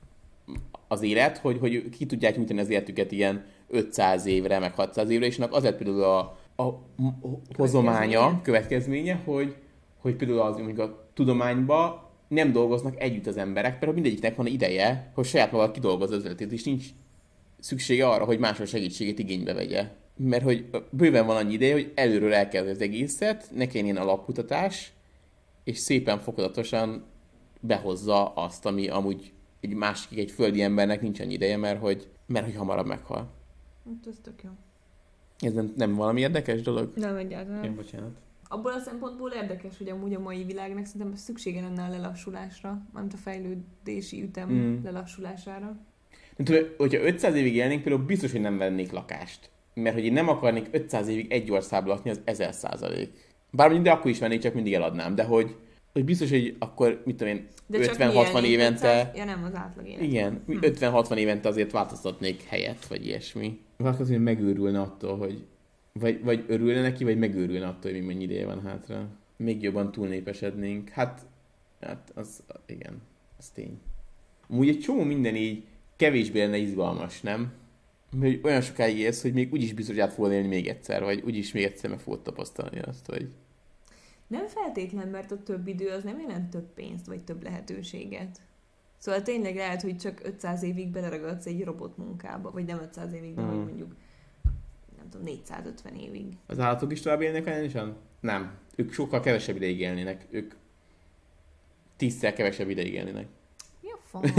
az élet, hogy, hogy ki tudják nyújtani az életüket ilyen ötszáz évre, meg hatszáz évre, és annak az lett például a a hozománya, következménye, következménye hogy, hogy például az, mondjuk a tudományban nem dolgoznak együtt az emberek, például mindegyiknek van ideje, hogy saját maga kidolgozza az ötletét, és nincs szüksége arra, hogy mások segítségét igénybe vegye. Mert hogy bőven van annyi ideje, hogy előről elkezd az egészet, ne kelljen ilyen alapkutatás, és szépen fokozatosan behozza azt, ami amúgy egy másik, egy földi embernek nincs annyi ideje, mert hogy, mert hogy hamarabb meghal. Hát ez tök jó. Ez nem, nem valami érdekes dolog? Nem, egyáltalán. Én bocsánat. Abból a szempontból érdekes, hogy amúgy a mai világnak szerintem szüksége lenne a lelassulásra, mármint a fejlődési ütem mm. lelassulására. Nem tudom, hogyha ötszáz évig élnénk, például biztos, hogy nem vennék lakást. Mert hogy én nem akarnék ötszáz évig egy országban lakni, az ezer százalék. Bármint, de akkor is vennék, csak mindig eladnám. De hogy hogy biztos, hogy akkor, mit tudom én, De ötven-hatvan évente... Ja nem, az átlag élet. Igen, Hm. ötven-hatvan évente azért változtatnék helyet, vagy ilyesmi. Valaki azért megőrülne attól, hogy... Vagy, vagy örülne neki, vagy megőrülne attól, hogy mennyi ideje van hátra. Még jobban túlnépesednénk. Hát, hát az, igen, az tény. Amúgy egy csomó minden így kevésbé lenne izgalmas, nem? Hogy olyan sokáig élsz, hogy még úgyis biztos, hogy át fogod élni még egyszer, vagy úgyis még egyszer meg fogod tapasztalni azt, hogy... Nem feltétlen, mert a több idő az nem jelent több pénzt, vagy több lehetőséget. Szóval tényleg lehet, hogy csak ötszáz évig beleragadsz egy robotmunkába, vagy nem ötszáz évig, de Hmm. hogy mondjuk nem tudom, négyszázötven évig. Az állatok is tovább élnek annyisan? Nem. Ők sokkal kevesebb ideig élnének. Ők tízszer kevesebb ideig élnének. Mi a fasz?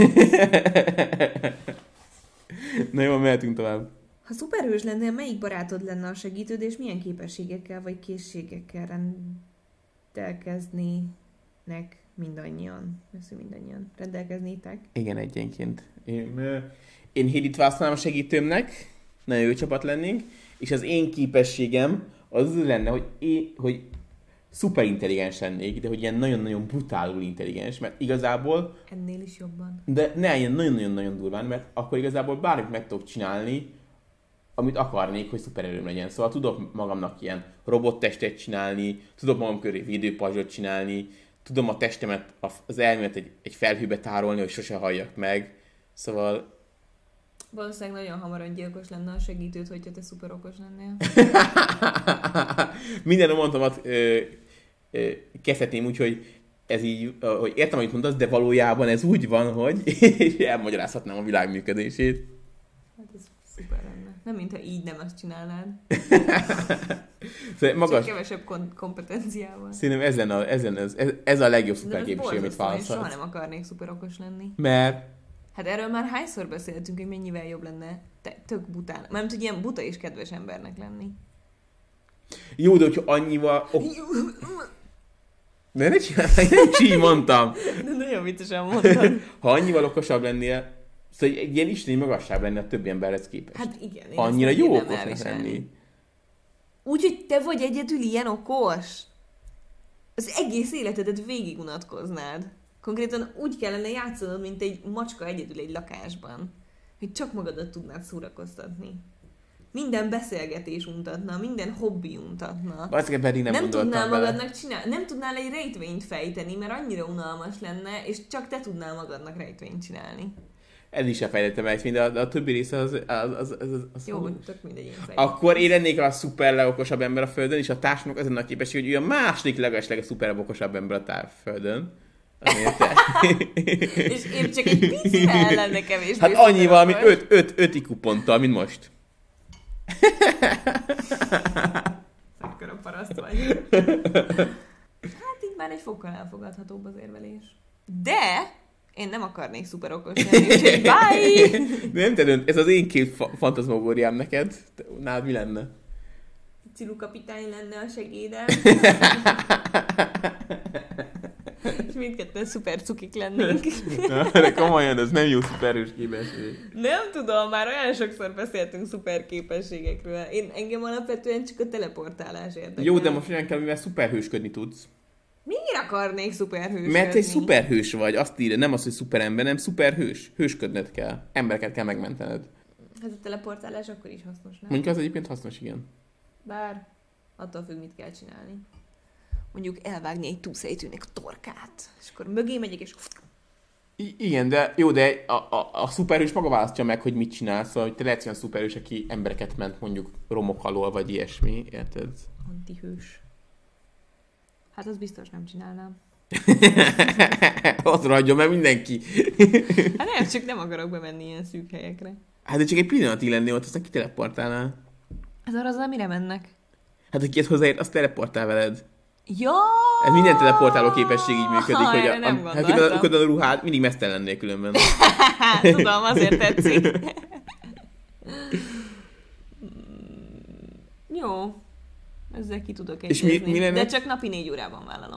Na jó, mehetünk tovább. Ha szuperhős lennél, melyik barátod lenne a segítőd, és milyen képességekkel vagy készségekkel rendelkeznének mindannyian? Össze mindannyian. Rendelkeznétek? Igen, egyenként. Én, ö, én Hédit választanám a segítőmnek, nagyon jó csapat lennénk, és az én képességem az lenne, hogy, én, hogy szuperintelligens lennék, de hogy ilyen nagyon-nagyon brutálul intelligens, mert igazából, Ennél is jobban. de ne ilyen nagyon-nagyon-nagyon durván, mert akkor igazából bármit meg tudok csinálni, amit akarnék, hogy szupererőm legyen. Szóval tudok magamnak ilyen robottestet csinálni, tudok magam köré védőpajzsot csinálni, tudom a testemet, az elmémet egy, egy felhőbe tárolni, hogy sose halljak meg. Szóval... Valószínűleg nagyon hamar öngyilkos lenne a segítőd, hogyha te szuper okos lennél. Minden mondtomat ö, ö, kezdhetném úgy, hogy ez így, ö, hogy értem, amit mondasz, de valójában ez úgy van, hogy és elmagyarázhatnám a világ működését. Hát ez szuper lenne. Nem, mintha így nem azt csinálnád. Szóval magas... Csak kevesebb kon- kompetenciával. Szerintem ez, lenne a, ez, lenne az, ez, ez a legjobb De ez szuperképesség, amit borzasztó, én soha választhatsz. nem akarnék szuper okos lenni. Mert Hát erről már hányszor beszéltünk, hogy mennyivel jobb lenne te, tök bután. Nem hogy ilyen buta és kedves embernek lenni. jó, de hogyha annyival... Ok... De ne csinálj, nem így mondtam. De nagyon viccesen mondtad. Ha annyival okosabb lennél, szóval egy ilyen isteni magasság lenne a többi emberhez képest. Hát igen. én Annyira ezt jó nem okosnak elviselni. lenni. Úgyhogy te vagy egyedül ilyen okos? Az egész életedet végig unatkoznád. Konkrétan úgy kellene játszanod, mint egy macska egyedül egy lakásban. Hogy csak magadat tudnád szórakoztatni. Minden beszélgetés untatna, minden hobbi untatna. Azt pedig nem, nem gondoltam tudnál bele. magadnak csinálni, nem tudnál egy rejtvényt fejteni, mert annyira unalmas lenne, és csak te tudnál magadnak rejtvényt csinálni. Ez is elfejtettem egy, de a, de a többi része az... az, az, az, az, az Jó, hogy tök mindegy én fejtem. Akkor én lennék a szuper legokosabb ember a Földön, és a társadalomnak az a nagy képesség, hogy ő a második legesleg a szuper okosabb ember a tá- Földön. Te... És én csak egy picivel lenne kevésbé. Hát annyival, mint szuperokos. öt I Q ponttal, mint most. Ekkora paraszt vagy. Hát így már egy fokkal elfogadhatóbb az érvelés. De én nem akarnék szuper okos lenni, úgyhogy bye! De nem te dönt, ez az én két fa- fantazmagóriám neked. Te- Nálad mi lenne? Cilu kapitány lenne a segédem. És mindketten szuper cukik lennénk. Na, de komolyan, ez nem jó szuperhős képesség. Nem tudom, már olyan sokszor beszéltünk szuper képességekről. Én engem alapvetően csak a teleportálás érdekel. Jó, de most olyan kell, mivel szuperhősködni tudsz. Miért akarnék szuperhősödni? Mert egy szuperhős vagy, azt írja, nem az, hogy szuperember, nem szuperhős. Hősködned kell. Embereket kell megmentened. Ez a teleportálás akkor is hasznos, nem? Mondjuk az egyébként hasznos, igen. Bár attól függ, mit kell csinálni. Mondjuk elvágni egy túlszejtőnek a torkát, és akkor mögé megyek, és... I- igen, de jó, de a, a, a szuperhős maga választja meg, hogy mit csinálsz, szóval, hogy te lehetsz olyan szuperhős, aki embereket ment mondjuk romok alól, vagy ilyesmi, érted? Antihős. Hát az biztos nem csinálnám. Ott ragyjon meg mindenki. Hát nem, csak nem akarok bemenni ilyen szűk helyekre. Hát de csak egy pillanatig lenni ott, aztán kiteleportálnál. Ez arra azzal mire mennek? Hát aki ezt hozzáért, azt teleportál veled. Ja! Ez minden teleportáló képesség így működik, hogy Erre a, nem a, hát mikor gondoltam. a, a ruhád mindig mesztelen lennél különben. Hát, tudom, azért tetszik. Jó. Ezzel ki tudok És mi- egyezni. mi lenne? De csak napi négy órában vállalom.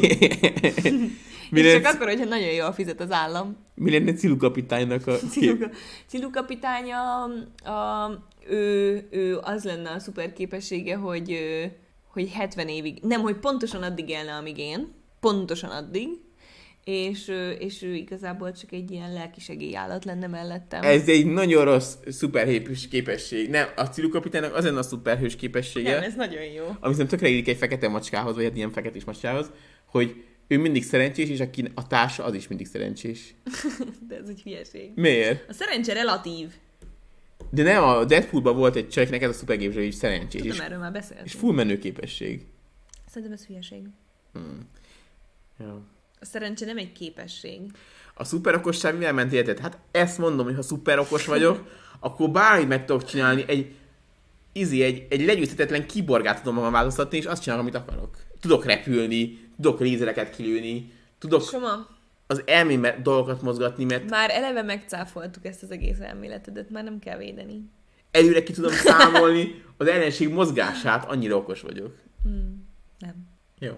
Mi És csak lenne, akkor, hogyha nagyon jól fizet az állam. mi lenne Cilu kapitánynak a... Cilu- Cilu kapitány, a, a, ő, ő az lenne a szuper képessége, hogy, ö, hogy hetven évig, nem, hogy pontosan addig élne, amíg én, pontosan addig, és, és ő igazából csak egy ilyen lelkisegély állat lenne mellettem. Ez egy nagyon rossz szuperhős képesség. Nem, a Cilu-kapitánynak az lenne a szuperhős képessége. Nem, ez nagyon jó. Ami szerintem tökre illik egy fekete macskához, vagy egy ilyen feketés macskához, hogy ő mindig szerencsés, és aki a társa, az is mindig szerencsés. De ez egy hülyeség. Miért? A szerencse relatív. De nem, a Deadpoolban volt egy csajknek ez a szupergépző, is szerencsés. Tudom, és, erről már beszéltünk. és full menő képesség. Szerintem ez hülyeség. Hmm. Ja. A szerencse nem egy képesség. A szuperokosság mivel ment érted? Hát ezt mondom, hogy ha szuperokos vagyok, akkor bármit meg tudok csinálni, egy izi, egy, egy legyőzhetetlen kiborgát tudom magam változtatni, és azt csinálom, amit akarok. Tudok repülni, tudok lézereket kilőni, tudok Soma, az elmémet dolgokat mozgatni, mert már eleve megcáfoltuk ezt az egész elméletedet, már nem kell védeni. előre ki tudom számolni az ellenség mozgását, annyira okos vagyok. Hmm, nem. Jó.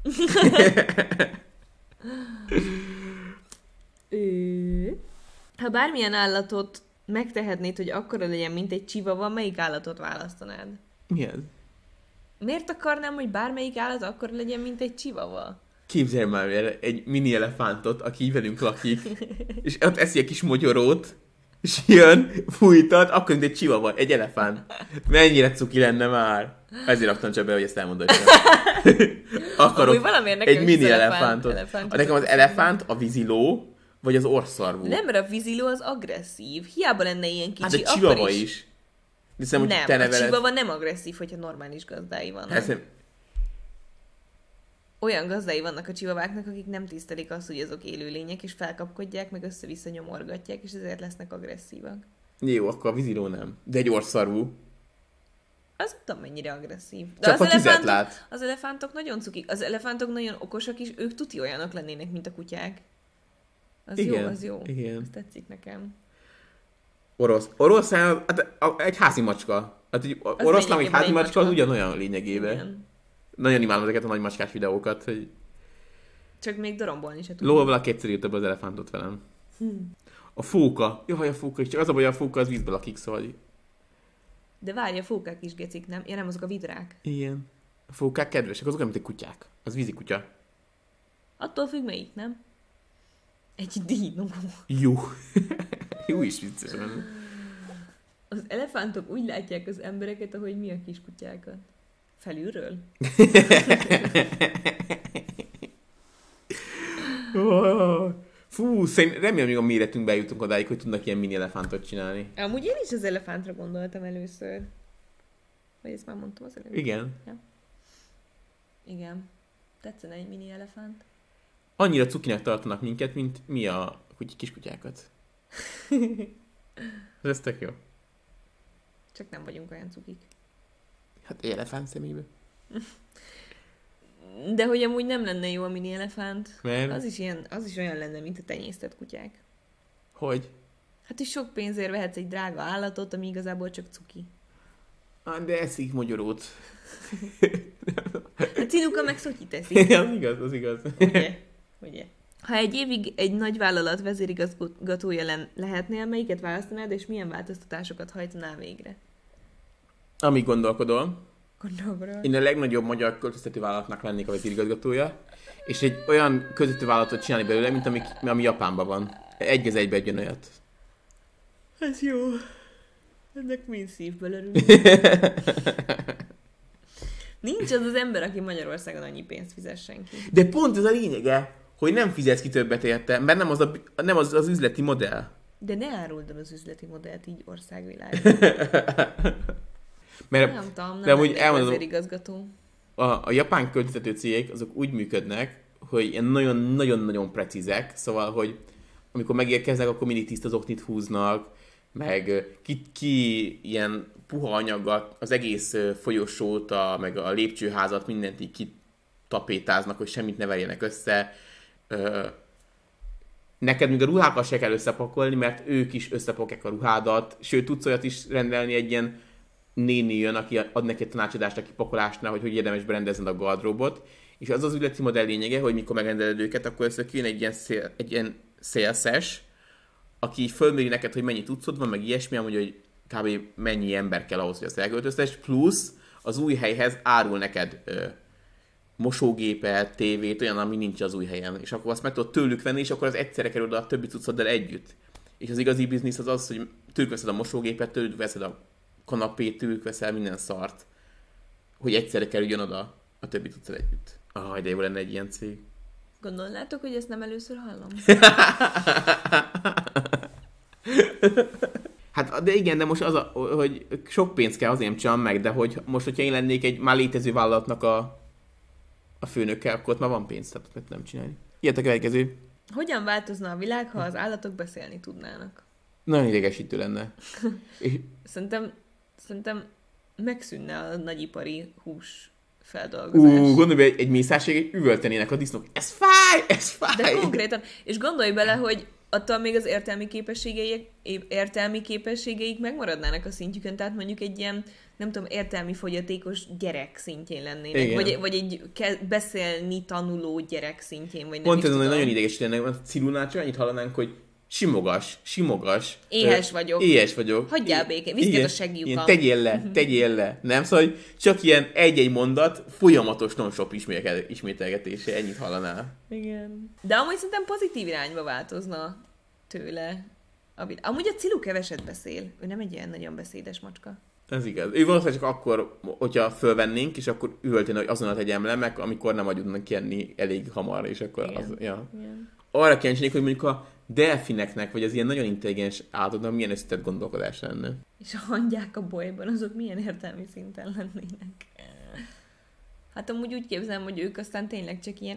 Ő... Ha bármilyen állatot megtehetnéd, hogy akkora legyen, mint egy csivava, melyik állatot választanád? Mi ez? Miért akarnám, hogy bármelyik állat akkora legyen, mint egy csivava? Képzelj már erre egy mini elefántot, aki így velünk lakik, és ott eszi egy kis mogyorót, és jön, fújtat, akkor mint egy csivava, egy elefánt. Mennyire cuki lenne már? Ezért raktam csak be, hogy ezt elmondod. Akarok egy mini elefántot. elefántot. Nekem az elefánt, a víziló, vagy az orrszarvú. Nem, mert a víziló az agresszív. Hiába lenne ilyen kicsi, hát a csivava is. is. Hiszem, hogy nem, te a neveled... csivava nem agresszív, hogyha normális gazdái vannak. Hát, nem... Olyan gazdái vannak a csivaváknak, akik nem tisztelik azt, hogy azok élőlények, és felkapkodják, meg össze-vissza nyomorgatják, és ezért lesznek agresszívak. Jó, akkor a víziló nem. De egy orrszarvú. Az nem tudom, mennyire agresszív. De csak az a tüzet elefántok, lát. Az elefántok nagyon cukik. Az elefántok nagyon okosak, és ők tuti olyanok lennének, mint a kutyák. Az igen, jó, az jó. Igen. Ez tetszik nekem. Orosz. Oroszlán, hát egy házi macska. Hát egy oroszlán, egy házi macska, az ugyanolyan lényegében. Igen. Nagyon imádom ezeket a nagy macskás videókat, hogy... Csak még dorombolni se tud. Lóval kétszer írta be az elefántot velem. Hm. A fóka. Jaj, a fóka is. Csak az a baj, a fóka az vízbe lakik, szóval... De várj, a fókák is gecik, nem? Ja, nem, azok a vidrák. Igen. A fókák kedvesek, azok olyan, mint egy kutyák. Az vízi kutya. Attól függ, melyik, nem? Egy dinó. Jó. Jó is vicces. Az elefántok úgy látják az embereket, ahogy mi a kiskutyákat. Felülről? Fú, szerintem remélem, hogy a méretünkben jutunk odáig, hogy tudnak ilyen mini elefántot csinálni. Amúgy én is az elefántra gondoltam először. Vagy ezt már mondtam az előbb? Igen. Ja. Igen. Tetszene egy mini elefánt. Annyira cukinek tartanak minket, mint mi a kiskutyákat. Ez tök jó. Csak nem vagyunk olyan cukik. Hát egy elefánt személyben. De hogy amúgy nem lenne jó a mini elefánt. Mert? Az is, ilyen, az is olyan lenne, mint a tenyésztett kutyák. Hogy? Hát is sok pénzért vehetsz egy drága állatot, ami igazából csak cuki. Ah, de eszik mogyorót. A cinuka meg szotyi teszik. az igaz, az igaz. Ugye? Ugye? Ha egy évig egy nagy vállalat vezérigazgatója len- lehetnél, melyiket választanád, és milyen változtatásokat hajtanál végre? Amíg gondolkodol, Gondolkodol. én a legnagyobb magyar költöztető vállalatnak lennék a vezérigazgatója, és egy olyan költöztető vállalatot csinálni belőle, mint ami, ami Japánban van. Egy az egybe egy olyat. Ez jó. Ennek mind szívből örül. Nincs az az ember, aki Magyarországon annyi pénzt fizessen ki. De pont ez a lényege, hogy nem fizetsz ki többet érte, mert nem az a, nem az, az üzleti modell. De ne áruld el az üzleti modellt így országvilág. Mert, nem tudom, de nem amúgy lennék elmondom, vezérigazgató. a, a japán költöztető cégek azok úgy működnek, hogy ilyen nagyon-nagyon-nagyon precízek, szóval, hogy amikor megérkeznek, akkor mindig tiszta zoknit húznak, meg ki, ki ilyen puha anyaggal az egész folyosót, a, meg a lépcsőházat, mindent így kitapétáznak, hogy semmit ne verjenek össze. Ö, neked még a ruhákat se kell összepakolni, mert ők is összepakolják a ruhádat, sőt, tudsz olyat is rendelni, egy ilyen néni jön, aki ad neki tanácsadást a kipakolásnál, hogy hogy érdemes berendezni a gardróbot, és az az üzleti modell lényege, hogy mikor megrendeled őket, akkor össze kijön egy ilyen, szél, egy ilyen szélszes, aki így fölméri neked, hogy mennyi tudszod van, meg ilyesmi, amúgy, hogy kb. Mennyi ember kell ahhoz, hogy azt elköltöztess, plusz az új helyhez árul neked ö, mosógépet, tévét, olyan, ami nincs az új helyen. És akkor azt meg tudod tőlük venni, és akkor az egyszerre kerül oda a többi cuccoddal együtt. És az igazi biznisz az az, hogy tőlük veszed a mosógépet, tőlük veszed a kanapét, tőlük veszel minden szart, hogy egyszerre kerüljön oda a többi cuccal együtt. Ah, de jó lenne egy ilyen cég. Gondolnátok, hogy ezt nem először hallom? Hát, de igen, de most az, a, hogy sok pénz kell, azért csinálom meg, de hogy most, hogyha én lennék egy már létező vállalatnak a, a főnöke, akkor ott már van pénz, tehát mit nem csinálni. Ilyet a következő. Hogyan változna a világ, ha az állatok beszélni tudnának? Nagyon idegesítő lenne. És... Szerintem, szerintem megszűnne a nagyipari hús feldolgozás. Ú, gondolj be, egy, egy mészárségig üvöltenének a disznók. Ez fáj, ez fáj! De konkrétan. És gondolj bele, hogy attól még az értelmi képességeik, értelmi képességeik megmaradnának a szintjükön, tehát mondjuk egy ilyen, nem tudom, értelmi fogyatékos gyerek szintjén lennének. Vagy, vagy egy ke- beszélni tanuló gyerek szintjén, vagy nem Pont is ez tudom. nagyon idegesítő lenne, a Cirulnál csak annyit hallanánk, hogy simogas, simogas. Éhes vagyok. Éhes vagyok. Hagyjál békén, viszked a segjukkal. Tegyél le, tegyél le. Nem, szóval hogy csak ilyen egy-egy mondat, folyamatos non-stop ismételgetése, ennyit hallanál. Igen. De amúgy szerintem pozitív irányba változna tőle. Amúgy a Cilu keveset beszél. Ő nem egy ilyen nagyon beszédes macska. Ez igaz. Ő valószínűleg csak akkor, hogyha fölvennénk, és akkor üvöltén, hogy azonnal tegyem le, meg amikor nem adjudnak enni elég hamar, és akkor igen. az, ja. Igen. Arra kíváncsiak, hogy mondjuk a delfineknek, vagy az ilyen nagyon intelligens állatoknak milyen összetett gondolkodás lenne. És a hangyák a bolyban, azok milyen értelmi szinten lennének. Hát amúgy úgy képzelem, hogy ők aztán tényleg csak ilyen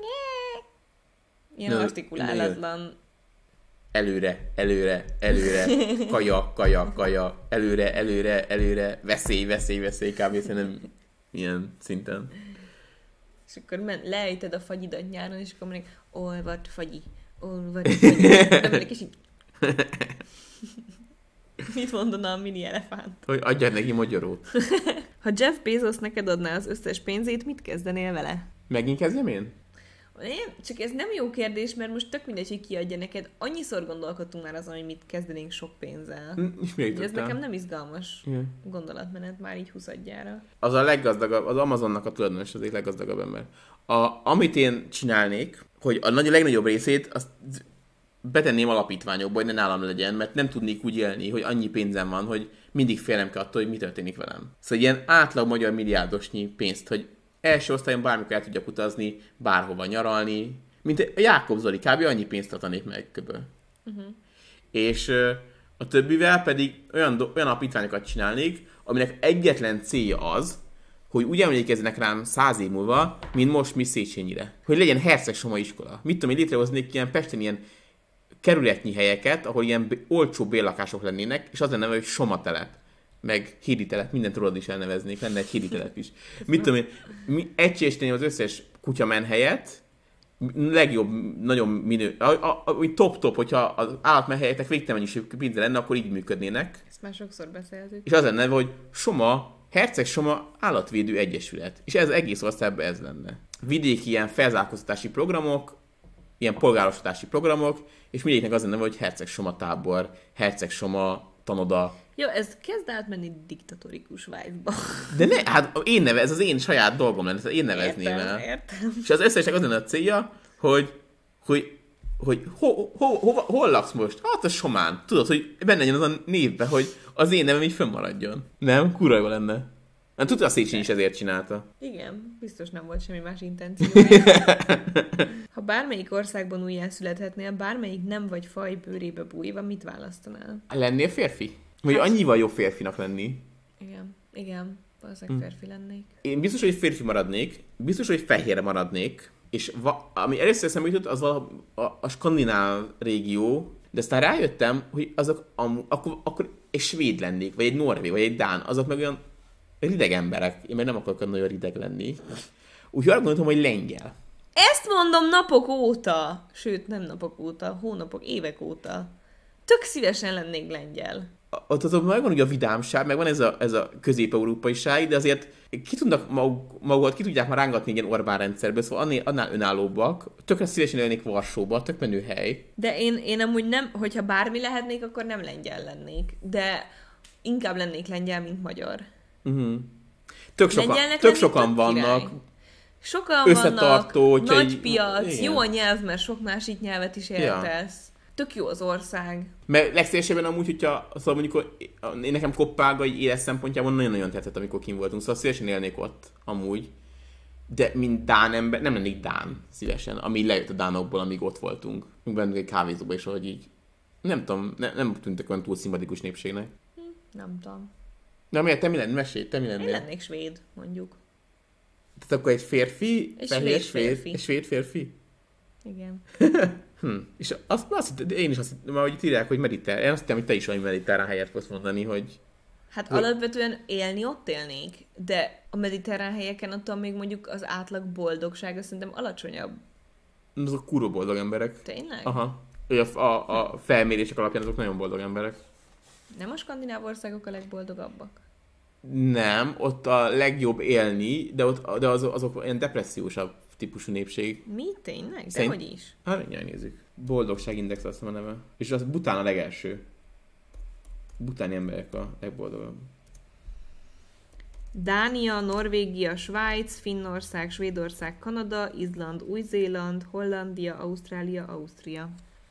ilyen artikulálatlan. Előre, előre, előre, kaja, kaja, kaja, előre, előre, előre, veszély, veszély, veszély, kb. Szerintem ilyen szinten. És akkor men, leejted a fagyidat nyáron, és akkor mondjuk, olvad fagyi, olvad fagyi. De és így... Mit mondaná a mini elefánt? Hogy adjad neki magyarót. Ha Jeff Bezos neked adná az összes pénzét, mit kezdenél vele? Megint kezdjem én? Nem, csak ez nem jó kérdés, mert most tök mindegy, hogy kiadja neked. Annyiszor gondolkodtunk már azon, hogy mit kezdenénk sok pénzzel. És még ez nekem nem izgalmas yeah. gondolatmenet már így huszadjára. Az a leggazdagabb, az Amazonnak a tulajdonos az egyik leggazdagabb ember. A, amit én csinálnék, hogy a nagy, a legnagyobb részét azt betenném alapítványokba, hogy ne nálam legyen, mert nem tudnék úgy élni, hogy annyi pénzem van, hogy mindig félnem kell attól, hogy mi történik velem. Szóval ilyen átlag magyar milliárdosnyi pénzt, hogy első osztályon bármikor el tudjak utazni, bárhova nyaralni, mint a Jákob Zoli, kb. Annyi pénzt tartanék meg kb. Uh-huh. És uh, a többivel pedig olyan, do- olyan alapítványokat csinálnék, aminek egyetlen célja az, hogy úgy emlékezzenek rám száz év múlva, mint most mi Széchenyire. Hogy legyen Herceg-Soma iskola. Mit tudom, én létrehoznék ilyen Pesten ilyen kerületnyi helyeket, ahol ilyen b- olcsó bérlakások lennének, és az lenne, hogy Soma telep, meg Hídi telep, mindent rólad is elneveznék, lenne egy Hídi telep is. Mit tudom én, mi egységesíteném az összes kutyamenn helyet, legjobb, nagyon minő, a, a, a, top-top, hogyha az állatmenhelyeknek végtelen mennyiségű pénze lenne, akkor így működnének. Ezt már sokszor beszéltük. És az lenne, hogy Soma, Herceg-Soma Állatvédő Egyesület. És ez egész országban ez lenne. Vidéki ilyen felzárkóztatási programok, ilyen polgárosítási programok, és mindegyiknek az lenne, hogy Herceg-Soma tábor, Herceg-Soma tanoda. Jó, ez kezd átmenni diktatórikus vibe-ba. De ne, hát én neve, ez az én saját dolgom lenne, én nevezném értem, el. Értem. És az összesnek az lenne a célja, hogy, hogy, hogy ho, ho, ho, ho, hol laksz most? Hát a Somán. Tudod, hogy benne legyen az a névbe, hogy az én nevem így fönnmaradjon. Nem? Kurva jó lenne. Nem tudod, a Széchenyi is ezért csinálta. Igen, biztos nem volt semmi más intenció. Ha bármelyik országban újjászülethetnél, bármelyik nem vagy faj bőrébe bújva, mit választanál? Lennél férfi? Vagy hát... annyival jobb férfinak lenni? Igen, igen, valószínűleg hm. férfi lennék. Én biztos, hogy férfi maradnék, biztos, hogy fehérre maradnék, és va- ami először eszembe jutott, az a, a, a skandináv régió, de aztán rájöttem, hogy azok am- akkor, akkor egy svéd lennék, vagy egy norvég, vagy egy dán, azok meg olyan rideg emberek. Én meg nem akarok nagyon rideg lenni. Úgyhogy arra gondoltam, hogy lengyel. Ezt mondom napok óta. Sőt, nem napok óta, hónapok, évek óta. Tök szívesen lennék lengyel. Ott azok megvan ugye a vidámság, meg van ez a, ez a közép-európaiság, de azért ki tudnak maguk, magukat, ki tudják már rángatni egy ilyen Orbán rendszerből, szóval annál, annál önállóbbak. Tökre szívesen élnék Varsóba, tök menő hely. De én, én amúgy nem, hogyha bármi lehetnék, akkor nem lengyel lennék. De inkább lennék lengyel, mint magyar. Uh-huh. Tök, soka, tök sokan vannak. Király. Sokan összetartó, vannak, nagy egy... piac, igen. jó a nyelv, mert sok másik nyelvet is értesz. Ja. Tök jó az ország. Mert legszélesebben amúgy, hogyha szóval mondjuk én nekem Koppága így éles szempontjából nagyon-nagyon tetszett, amikor kint voltunk, szóval szívesen élnék ott amúgy. De mint dán ember, nem lennék dán szívesen, ami lejött a dánokból, amíg ott voltunk. Még bennünk egy kávézóba is, hogy így nem tudom, ne, nem tűntek olyan túl szimpatikus népségnek. Hm, nem tudom. Na miért? Te mi lennél? Mesélj, te mi lennél? Én lennék svéd, mondjuk. Tehát akkor egy férfi, egy fehér, svéd svéd, férfi. egy svéd férfi? Igen. hm. És azt, azt, én is azt hittem, hogy itt írják, hogy mediterrán. Én azt hittem, hogy te is olyan mediterrán helyet fogsz mondani, hogy... Hát hogy... alapvetően élni ott élnék, de a mediterrán helyeken attól még mondjuk az átlag boldogsága szerintem alacsonyabb. Azok kurva boldog emberek. Tényleg? Aha. A, a, a felmérések alapján azok nagyon boldog emberek. Nem a skandináv országok a legboldogabbak? Nem, ott a legjobb élni, de, ott, de azok, azok ilyen depressziósabb típusú népség. Mi? Tényleg? De Szerint... hogy is? Hát mindjárt nézzük. Boldogságindex azt a neve. És az Bután a legelső. Butáni emberek a legboldogabb. Dánia, Norvégia, Svájc, Finnország, Svédország, Kanada, Izland, Új-Zéland, Hollandia, Ausztrália, Ausztria.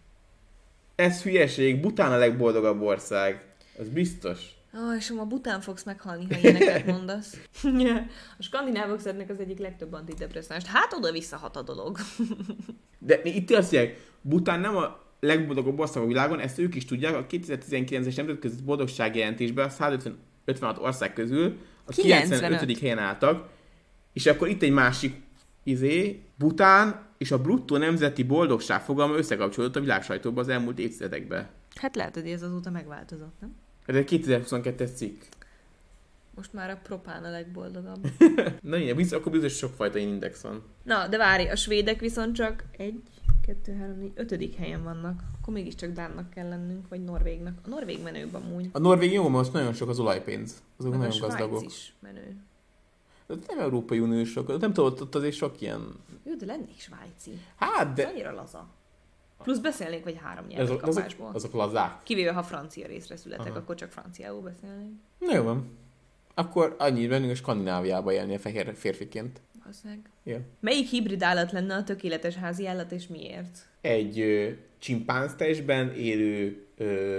Ez hülyeség, Bután a legboldogabb ország. Az biztos. Ah, és a Bután fogsz meghalni, ha ilyeneket mondasz. A skandinávok szednek az egyik legtöbb antidepresszánst. Hát oda-vissza hat a dolog. De itt azt mondják, Bután nem a legboldogabb ország a világon, ezt ők is tudják. A kétezer-tizenkilences nemzetközi boldogságjelentésben a százötvenhat ország közül a kilencvenötödik helyen álltak. És akkor itt egy másik izé, Bután és a bruttó nemzeti boldogság fogalma összekapcsolódott a világsajtóba az elmúlt évtizedekben. Hát lehet, hogy ez azóta megváltozott, nem? Ez egy kétezer-huszonkettes cikk. Most már a propán a legboldogabb. Na igen, biztos, akkor biztos sokfajta index van. Na, de várj, a svédek viszont csak egy, kettő, három, négy, ötödik helyen vannak. Akkor mégiscsak dánnak kell lennünk, vagy norvégnak. A norvég menőbb amúgy. A norvég jó, most nagyon sok az olajpénz. Azok meg nagyon a Svájc gazdagok. is menő. De nem Európai Uniósok, nem tudom, ott azért sok ilyen... Jó, de lennék svájci. Hát, de... Ez annyira laza. Plusz beszélnék vagy három nyelvet azok, azok, kapásból. azok lazák. Kivéve, ha francia részre születek, Aha. akkor csak franciául beszélnék. Na jó van. Akkor annyit bennünk a Skandináviába élni a fehér férfiként. Valószínűleg. Ja. Melyik hibrid állat lenne a tökéletes házi állat, és miért? Egy ö, csimpánztestben élő ö,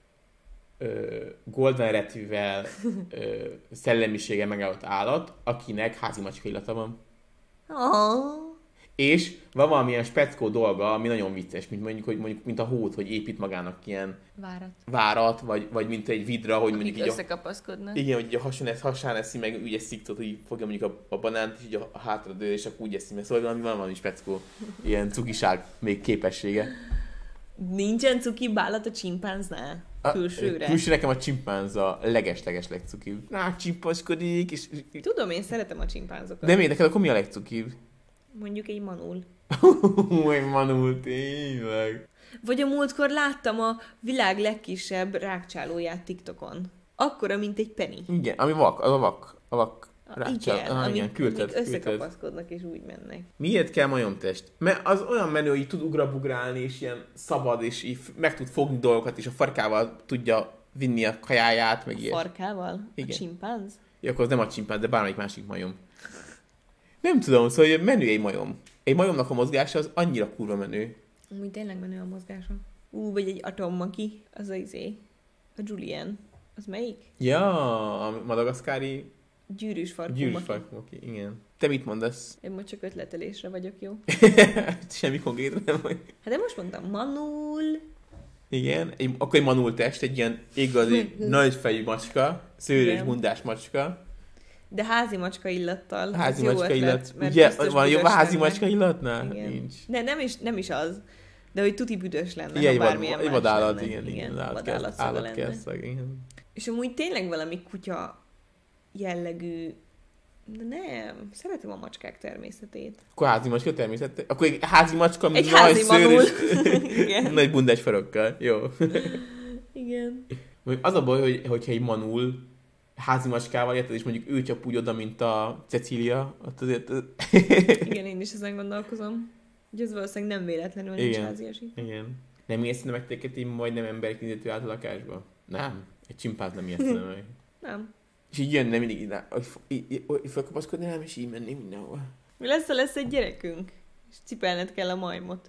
ö, Golden Retriever ö, szellemisége megállott állat, akinek házi macska illata van. Oh. És van valamilyen speckó dolga, ami nagyon vicces, mint mondjuk, hogy mondjuk, mint a hót, hogy épít magának ilyen Várat. várat, vagy, vagy mint egy vidra, hogy Akik mondjuk így a, összekapaszkodnak. igen, hogy így a hasán, ez, hasán eszi meg, úgy eszik, tudod, hogy fogja mondjuk a, a banánt, és így a, a hátra dől, és akkor úgy eszi meg. Szóval valami, van valami speckó, ilyen cukiság még képessége. Nincsen cukibb állat a csimpánznál? A, Külsőre? Külső nekem a csimpánz a leges-leges legcukibb. Rácsimpaszkodik, és... Tudom, én szeretem a csimpánzokat. De miért neked akkor mi a legcukibb? Mondjuk egy manul. Új, Manul, tényleg. Vagy a múltkor láttam a világ legkisebb rákcsálóját TikTokon. Akkora, mint egy penny. Igen, ami vak, az a vak. A vak. Rácsál. Igen, Ah, amik, igen, küldted, amik küldted. összekapaszkodnak és úgy mennek. Miért kell majomtest? Mert az olyan menő, hogy tud ugrabugrálni, és ilyen szabad, és így meg tud fogni dolgokat, és a farkával tudja vinni a kajáját, meg A ilyes. farkával? Igen. A csimpánz? Ja, akkor az nem a csimpánz, de bármelyik másik majom. Nem tudom, szóval hogy menő egy majom. Egy majomnak a mozgása az annyira kurva menő. Úgy tényleg menő a mozgása. Ú, vagy egy atommaki, az a izé. A Julian. Az melyik? Ja, a madagaszkári Gyűrűs farkú gyűrűs maki. farkmaki, igen. Te mit mondasz? Én most csak ötletelésre vagyok, jó? Semmi konkrét nem vagy. Hát de most mondtam, manul. Igen, egy, akkor egy manul test, egy ilyen igazi, nagyfejű macska, szőrös Igen. bundás macska. De házi macska illattal. Házi Ez jó macska ötlet, illat. mert Ugye, biztos van jobb a büdös házi lenne. macska illatnál? Igen. Nincs. De nem is, nem is az. De hogy tuti büdös lenne, Igen, ha egy, bármilyen vad, egy más vadállat, lenne. igen, igen, igen állat vadállat kell, szaga állat lenne. kell szag, igen. És amúgy tényleg valami kutya jellegű, de nem, szeretem a macskák természetét. Akkor házi macska természet. Akkor egy házi macska, mint Egy nagy házi manul. szőrös, Igen. nagy bundás farokkal. Jó. Igen. Az a baj, hogy, hogyha egy manul házi macskával érted, és mondjuk ő csap úgy oda, mint a Cecília, ott azért... Igen, én is ezen gondolkozom. Hogy ez valószínűleg nem véletlenül nincs Igen. háziasi. Igen. Nem ijesztene meg teket így majdnem emberek nézető át a lakásba? Nem. Egy csimpánz nem ijesztene meg. Nem. És így jönne mindig, így, így, így, így felkapaszkodni, nem, és így menni mindenhol. Mi lesz, ha lesz egy gyerekünk? És cipelned kell a majmot.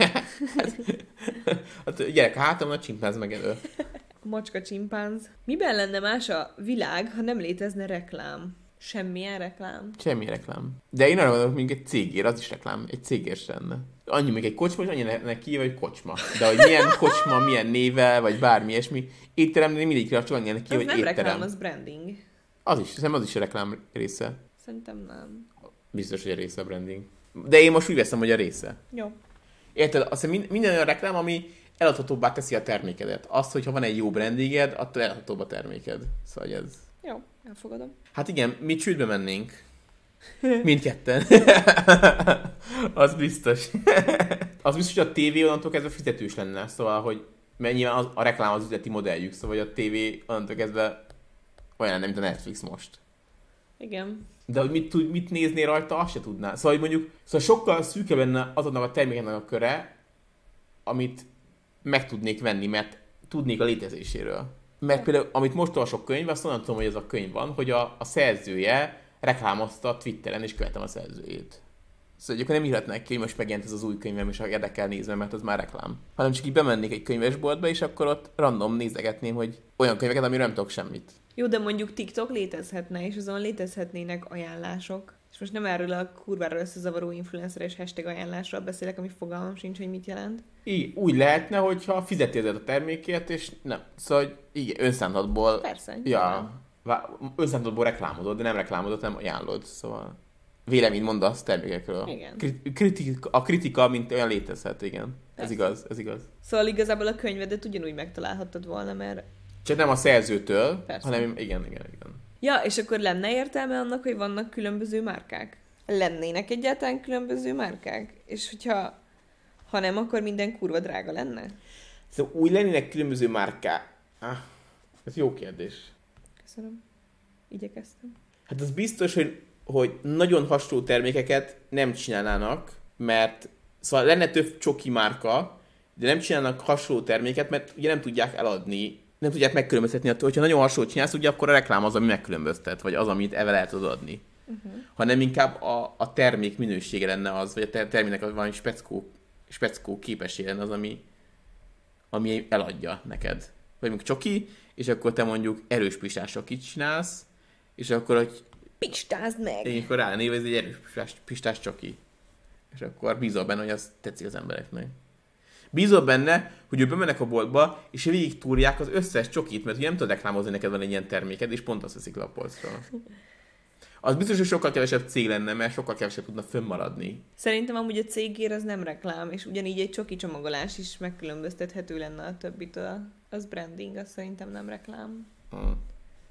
Hát gyerek, a hátam a csimpánz megelő. A macska csimpánz. Miben lenne más a világ, ha nem létezne reklám? Semmilyen reklám. Semmi reklám. De én arra gondolok, mint egy cégér, az is reklám. Egy cégér lenne. Annyi még egy kocsma, és annyi neki vagy kocsma. De hogy milyen kocsma, milyen nével, vagy bármi ilyesmi. Étteremnél mindegyikre csak annyi neki, az hogy nem étterem. reklám, az branding. Az is, szerintem az is a reklám része. Szerintem nem. Biztos, hogy a része a branding. De én most úgy veszem, hogy a része. Jó. Érted? Azt hiszem minden olyan reklám, ami eladhatóbbá teszi a termékedet. Azt, hogyha van egy jó brandinged, attól eladhatóbb a terméked. Szóval ez... Jó, elfogadom. Hát igen, mi csődbe mennénk. Mindketten. Az biztos. Az biztos, hogy a tévé onnantól kezdve fizetős lenne. Szóval, hogy mert nyilván az, a reklám az üzleti modelljük. Szóval, hogy a tévé onnantól kezdve olyan lenne, mint a Netflix most. Igen. De hogy mit, tud, mit nézné rajta, azt se tudná. Szóval, hogy mondjuk, szóval sokkal szűkebb lenne azonnak a termékeknek a köre, amit meg tudnék venni, mert tudnék a létezéséről. Mert például, amit most olvasok könyv, azt onnan tudom, hogy ez a könyv van, hogy a, a szerzője reklámozta Twitteren, és követem a szerzőjét. Szóval akkor nem írhatnák ki, hogy most megjelent ez az új könyvem, és érdekel nézve, mert az már reklám. Hanem csak így bemennék egy könyvesboltba, és akkor ott random nézegetném, hogy olyan könyveket, amiről nem tudok semmit. Jó, de mondjuk TikTok létezhetne, és azon létezhetnének ajánlások. És most nem erről a kurvára összezavaró influenceres hashtag ajánlásról beszélek, ami fogalmam sincs, hogy mit jelent. Így, úgy lehetne, hogyha fizetél a termékért, és nem. Szóval, hogy igen, önszántatból... Persze. Ja, önszántatból reklámozod, de nem reklámozod, nem ajánlod. Szóval véleményt mondasz termékekről. Igen. Kritika, a kritika, mint olyan létezhet, igen. Persze. Ez igaz, ez igaz. Szóval igazából a könyvedet ugyanúgy megtalálhattad volna, mert... Csak nem a szerzőtől, Persze. hanem igen, igen, igen. Ja, és akkor lenne értelme annak, hogy vannak különböző márkák? Lennének egyáltalán különböző márkák? És hogyha ha nem, akkor minden kurva drága lenne? Szóval úgy lennének különböző márkák. Ah, ez jó kérdés. Köszönöm. Igyekeztem. Hát az biztos, hogy, hogy nagyon hasonló termékeket nem csinálnának, mert szóval lenne több csoki márka, de nem csinálnak hasonló terméket, mert ugye nem tudják eladni, nem tudják megkülönböztetni attól, hogyha nagyon hasonlót csinálsz, ugye akkor a reklám az, ami megkülönböztet, vagy az, amit evel el tudod adni. Uh-huh. Hanem inkább a, a termék minősége lenne az, vagy a ter- terméknek az valami speckó, speckó képessége lenne az, ami, ami eladja neked. Vagy mondjuk csoki, és akkor te mondjuk erős pistás csokit csinálsz, és akkor, hogy pistázd meg! És akkor ránév, ez egy erős pistás, pistás csoki. És akkor bízol benne, hogy az tetszik az embereknek. Bízol benne, hogy ő bemennek a boltba, és végig túrják az összes csokit, mert ugye nem tudod reklámozni, neked van egy ilyen terméked, és pont azt veszik le a polcról. Az biztos, hogy sokkal kevesebb cég lenne, mert sokkal kevesebb tudna fönnmaradni. Szerintem amúgy a cégér az nem reklám, és ugyanígy egy csoki csomagolás is megkülönböztethető lenne a többitől. Az branding, az szerintem nem reklám. Hmm.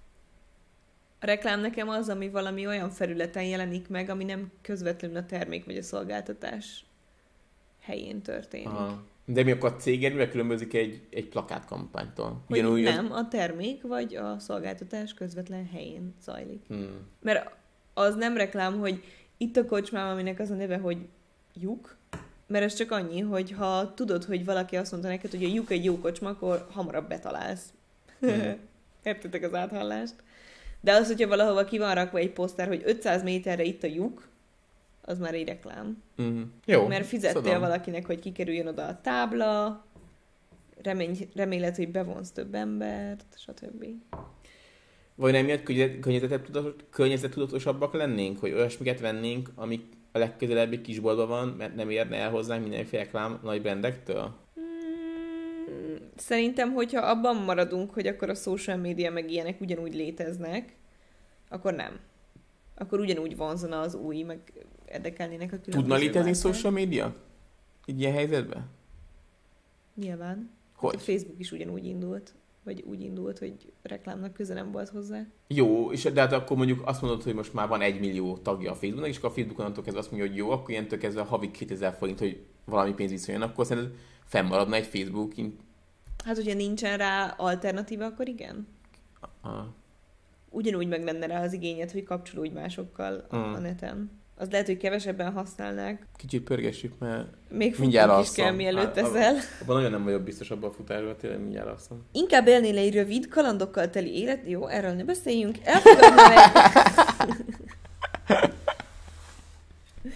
A reklám nekem az, ami valami olyan felületen jelenik meg, ami nem közvetlenül a termék vagy a szolgáltatás helyén történik. Aha. De mi akkor a céged mivel különbözik egy, egy plakátkampánytól? Hogy Ugyanúgy nem, az... a termék vagy a szolgáltatás közvetlen helyén zajlik. Hmm. Mert az nem reklám, hogy itt a kocsmám, aminek az a neve, hogy lyuk, mert ez csak annyi, hogy ha tudod, hogy valaki azt mondta neked, hogy a lyuk egy jó kocsma, akkor hamarabb betalálsz. Hmm. Értitek az áthallást? De az, hogyha valahova ki van rakva egy poszter, hogy ötszáz méterre itt a lyuk, az már egy reklám. Mm-hmm. Jó. Mert fizettél szóval valakinek, hogy kikerüljön oda a tábla, remény, remélet, hogy bevonsz több embert, stb. Vagy nem miatt környezettudatosabbak lennénk, hogy olyasmiket vennénk, amik a legközelebbi kisboltban van, mert nem érne el hozzánk mindenféle reklám nagy brandektől? Hmm, szerintem, hogyha abban maradunk, hogy akkor a social media meg ilyenek ugyanúgy léteznek, akkor nem. Akkor ugyanúgy vonzana az új, meg érdekelnének a különböző. Tudna létezni márkák. social media? Így ilyen helyzetben? Nyilván. Hogy? A Facebook is ugyanúgy indult, vagy úgy indult, hogy reklámnak köze nem volt hozzá. Jó, és de hát akkor mondjuk azt mondod, hogy most már van egy millió tagja a Facebooknak, és akkor a Facebook onnantól kezdve azt mondja, hogy jó, akkor ilyentől kezdve havi kétezer forint, hogy valami pénz visszajön, akkor szerinted fennmaradna egy Facebook? Hát, hogyha nincsen rá alternatíva, akkor igen. Aha. Ugyanúgy meg lenne rá az igényed, hogy kapcsolódj másokkal a, Mm. a neten. Az lehet, hogy kevesebben használnák. Kicsit pörgessük, mert Még mindjárt futnunk is alszom. kell, mielőtt Hát, eszel. abban nagyon nem vagyok biztos abban a futásban, tényleg mindjárt alszom. Inkább élnél egy rövid, kalandokkal teli élet. Jó, erről ne beszéljünk. Elfogadnál egy...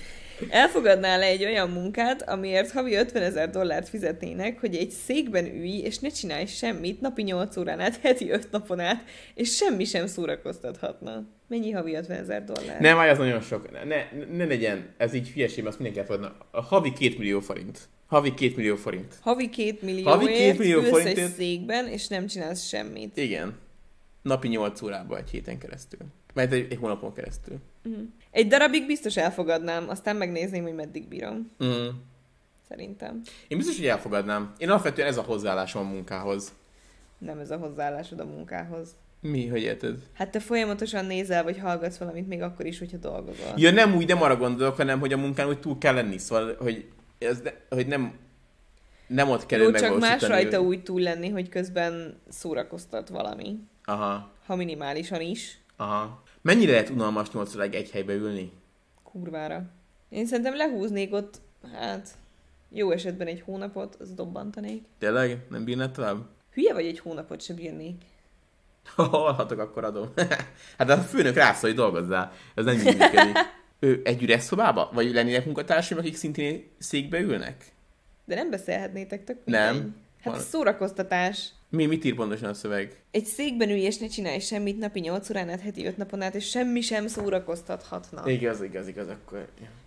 Elfogadnál egy olyan munkát, amiért havi ötvenezer dollárt fizetnének, hogy egy székben ülj, és ne csinálj semmit, napi nyolc órán át, heti öt napon át, és semmi sem szórakoztathatna. Mennyi havi ötvenezer dollár? Nem, az nagyon sok. Ne, ne, ne legyen, ez így hülyeség, azt mindenki elfogadna. A havi két millió forint. Havi két millió forint. Havi két millióért havi két millió ülsz forintért... egy székben, és nem csinálsz semmit. Igen. Napi nyolc órában egy héten keresztül. Mert egy, egy hónapon keresztül. Uh-huh. Egy darabig biztos elfogadnám, aztán megnézném, hogy meddig bírom. Mm. Szerintem. Én biztos, hogy elfogadnám. Én alapvetően ez a hozzáállásom a munkához. Nem ez a hozzáállásod a munkához. Mi? Hogy érted? Hát te folyamatosan nézel, vagy hallgatsz valamit még akkor is, hogyha dolgozol. Ja, nem úgy, nem arra gondolok, hanem, hogy a munkán úgy túl kell lenni. Szóval, hogy, ez ne, hogy nem, nem ott kell Jó, csak más rajta hogy... úgy túl lenni, hogy közben szórakoztat valami. Aha. Ha minimálisan is. Aha. Mennyire lehet unalmas nyolc óráig egy helybe ülni? Kurvára. Én szerintem lehúznék ott, hát jó esetben egy hónapot, az dobbantanék. Tényleg? Nem bírnád tovább? Hülye vagy egy hónapot se bírnék. Ha hallhatok, akkor adom. Hát a főnök rászól, hogy dolgozzál. Ez nem így működik. Ő egy üres szobába? Vagy lennének munkatársaim, akik szintén székbe ülnek? De nem beszélhetnétek, tök Nem. mindegy. Hát Van. a szórakoztatás. Mi, mit ír pontosan a szöveg? Egy székben ülj, és ne csinálj semmit napi nyolc órán át, heti öt napon át, és semmi sem szórakoztathatna. Igaz, igaz, igaz, akkor...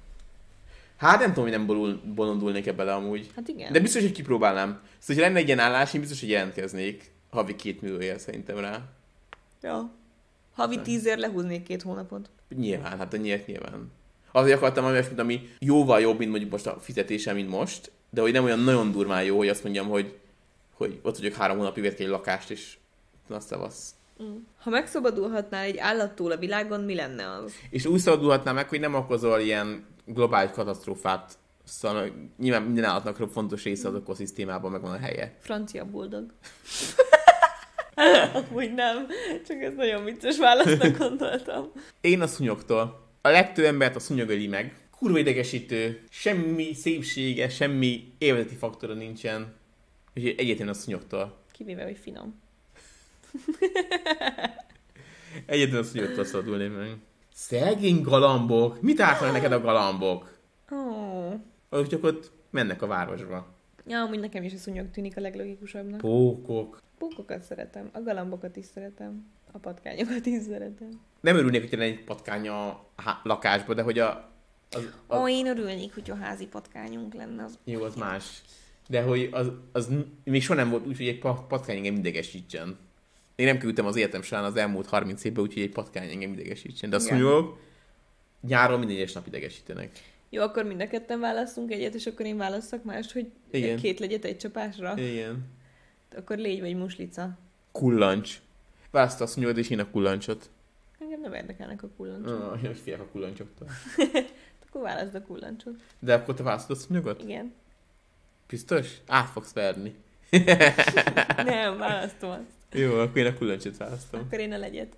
Hát nem tudom, hogy nem bolul, bolondulnék ebbe bele amúgy. Hát igen. De biztos, hogy kipróbálnám. Szóval, hogyha lenne egy ilyen állás, én biztos, hogy jelentkeznék. Havi két millióért szerintem rá. Ja. Havi tízért lehúznék két hónapot. Nyilván, hát a nyílt nyilván. Azért akartam valami olyasmit, ami jóval jobb, mint mondjuk most a fizetésem, mint most, de hogy nem olyan nagyon durván jó, hogy azt mondjam, hogy, hogy ott vagyok három hónapig vett egy lakást, és azt szavasz. Mm. Ha megszabadulhatnál egy állattól a világon, mi lenne az? És úgy szabadulhatnál meg, hogy nem okozol ilyen globális katasztrófát. Szóval nyilván minden állatnak fontos része az ökoszisztémában, megvan a helye. Francia boldog. Amúgy nem, csak ez nagyon vicces válasznak gondoltam. Én a szúnyoktól. A legtöbb embert a szúnyog öli meg. Kurva idegesítő, semmi szépsége, semmi élvezeti faktora nincsen. Úgyhogy egyetlen a szúnyoktól. Kivéve, hogy finom. Egyetlen a szúnyoktól szabadulni meg. Szegény galambok. Mit ártanak neked a galambok? Oh. Úgy csak ott mennek a városba. Ja, amúgy nekem is a szúnyog tűnik a leglogikusabbnak. Pókok. Pókokat szeretem, a galambokat is szeretem, a patkányokat is szeretem. Nem örülnék, hogy lenne egy patkány a há- lakásba, de hogy a... Az, az... Ó, én örülnék, hogy a házi patkányunk lenne. Az... Jó, az más. De hogy az, az még soha nem volt úgy, hogy egy pa- patkány engem idegesítsen. Én nem küldtem az életem során az elmúlt harminc évben, úgyhogy egy patkány engem idegesítsen. De a szúnyogok nyáron minden egyes nap idegesítenek. Jó, akkor mind a ketten választunk egyet, és akkor én válasszak mást, hogy Igen. két legyet egy csapásra. Igen. Akkor légy vagy muslica. Kullancs. Választ a szúnyogot, és én a kullancsot. Engem nem érdekelnek a kullancsok. Ah, én félek a kullancsoktól. Akkor válaszd a kullancsot. De akkor te választod a szúnyogot? Igen. Biztos? Át fogsz verni. Nem, választom azt. Jó, akkor én a kullancsot választom. Akkor én a legyet.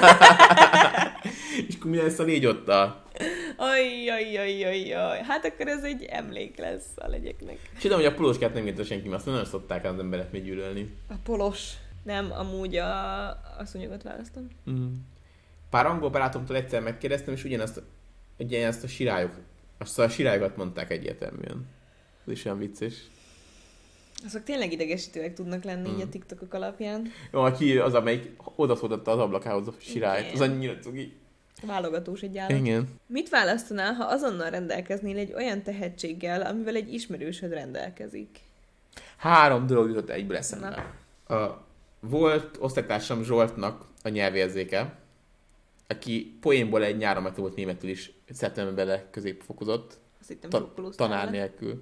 És akkor mi lesz a légy ottal? Ajjajjajjajjaj. Hát akkor ez egy emlék lesz a legyeknek. Csodálom, hogy a polóskát nem írta senki, mert azt nagyon szokták az emberek még gyűlölni. A polos. Nem, amúgy a, a szúnyogot választom. Mm. Pár angol barátomtól egyszer megkérdeztem, és ugyanazt, ugyanazt a sirályok, azt a sirályokat mondták egyértelműen. Ez is olyan vicces. Azok tényleg idegesítőek tudnak lenni Mm. így a TikTokok alapján. Jó, aki az, amelyik odaszoltatta az ablakához a sirályt. Igen. Az annyira cuki. Válogatós egy állat. Igen. Mit választanál, ha azonnal rendelkeznél egy olyan tehetséggel, amivel egy ismerősöd rendelkezik? Három dolog jutott egyből eszembe. A, volt osztálytársam Zsoltnak a nyelvérzéke, aki poénból egy nyáron megtanult németül is szeptemberben bele középfokozott. Azt hittem Ta- drukkolóztál tanár vele. nélkül.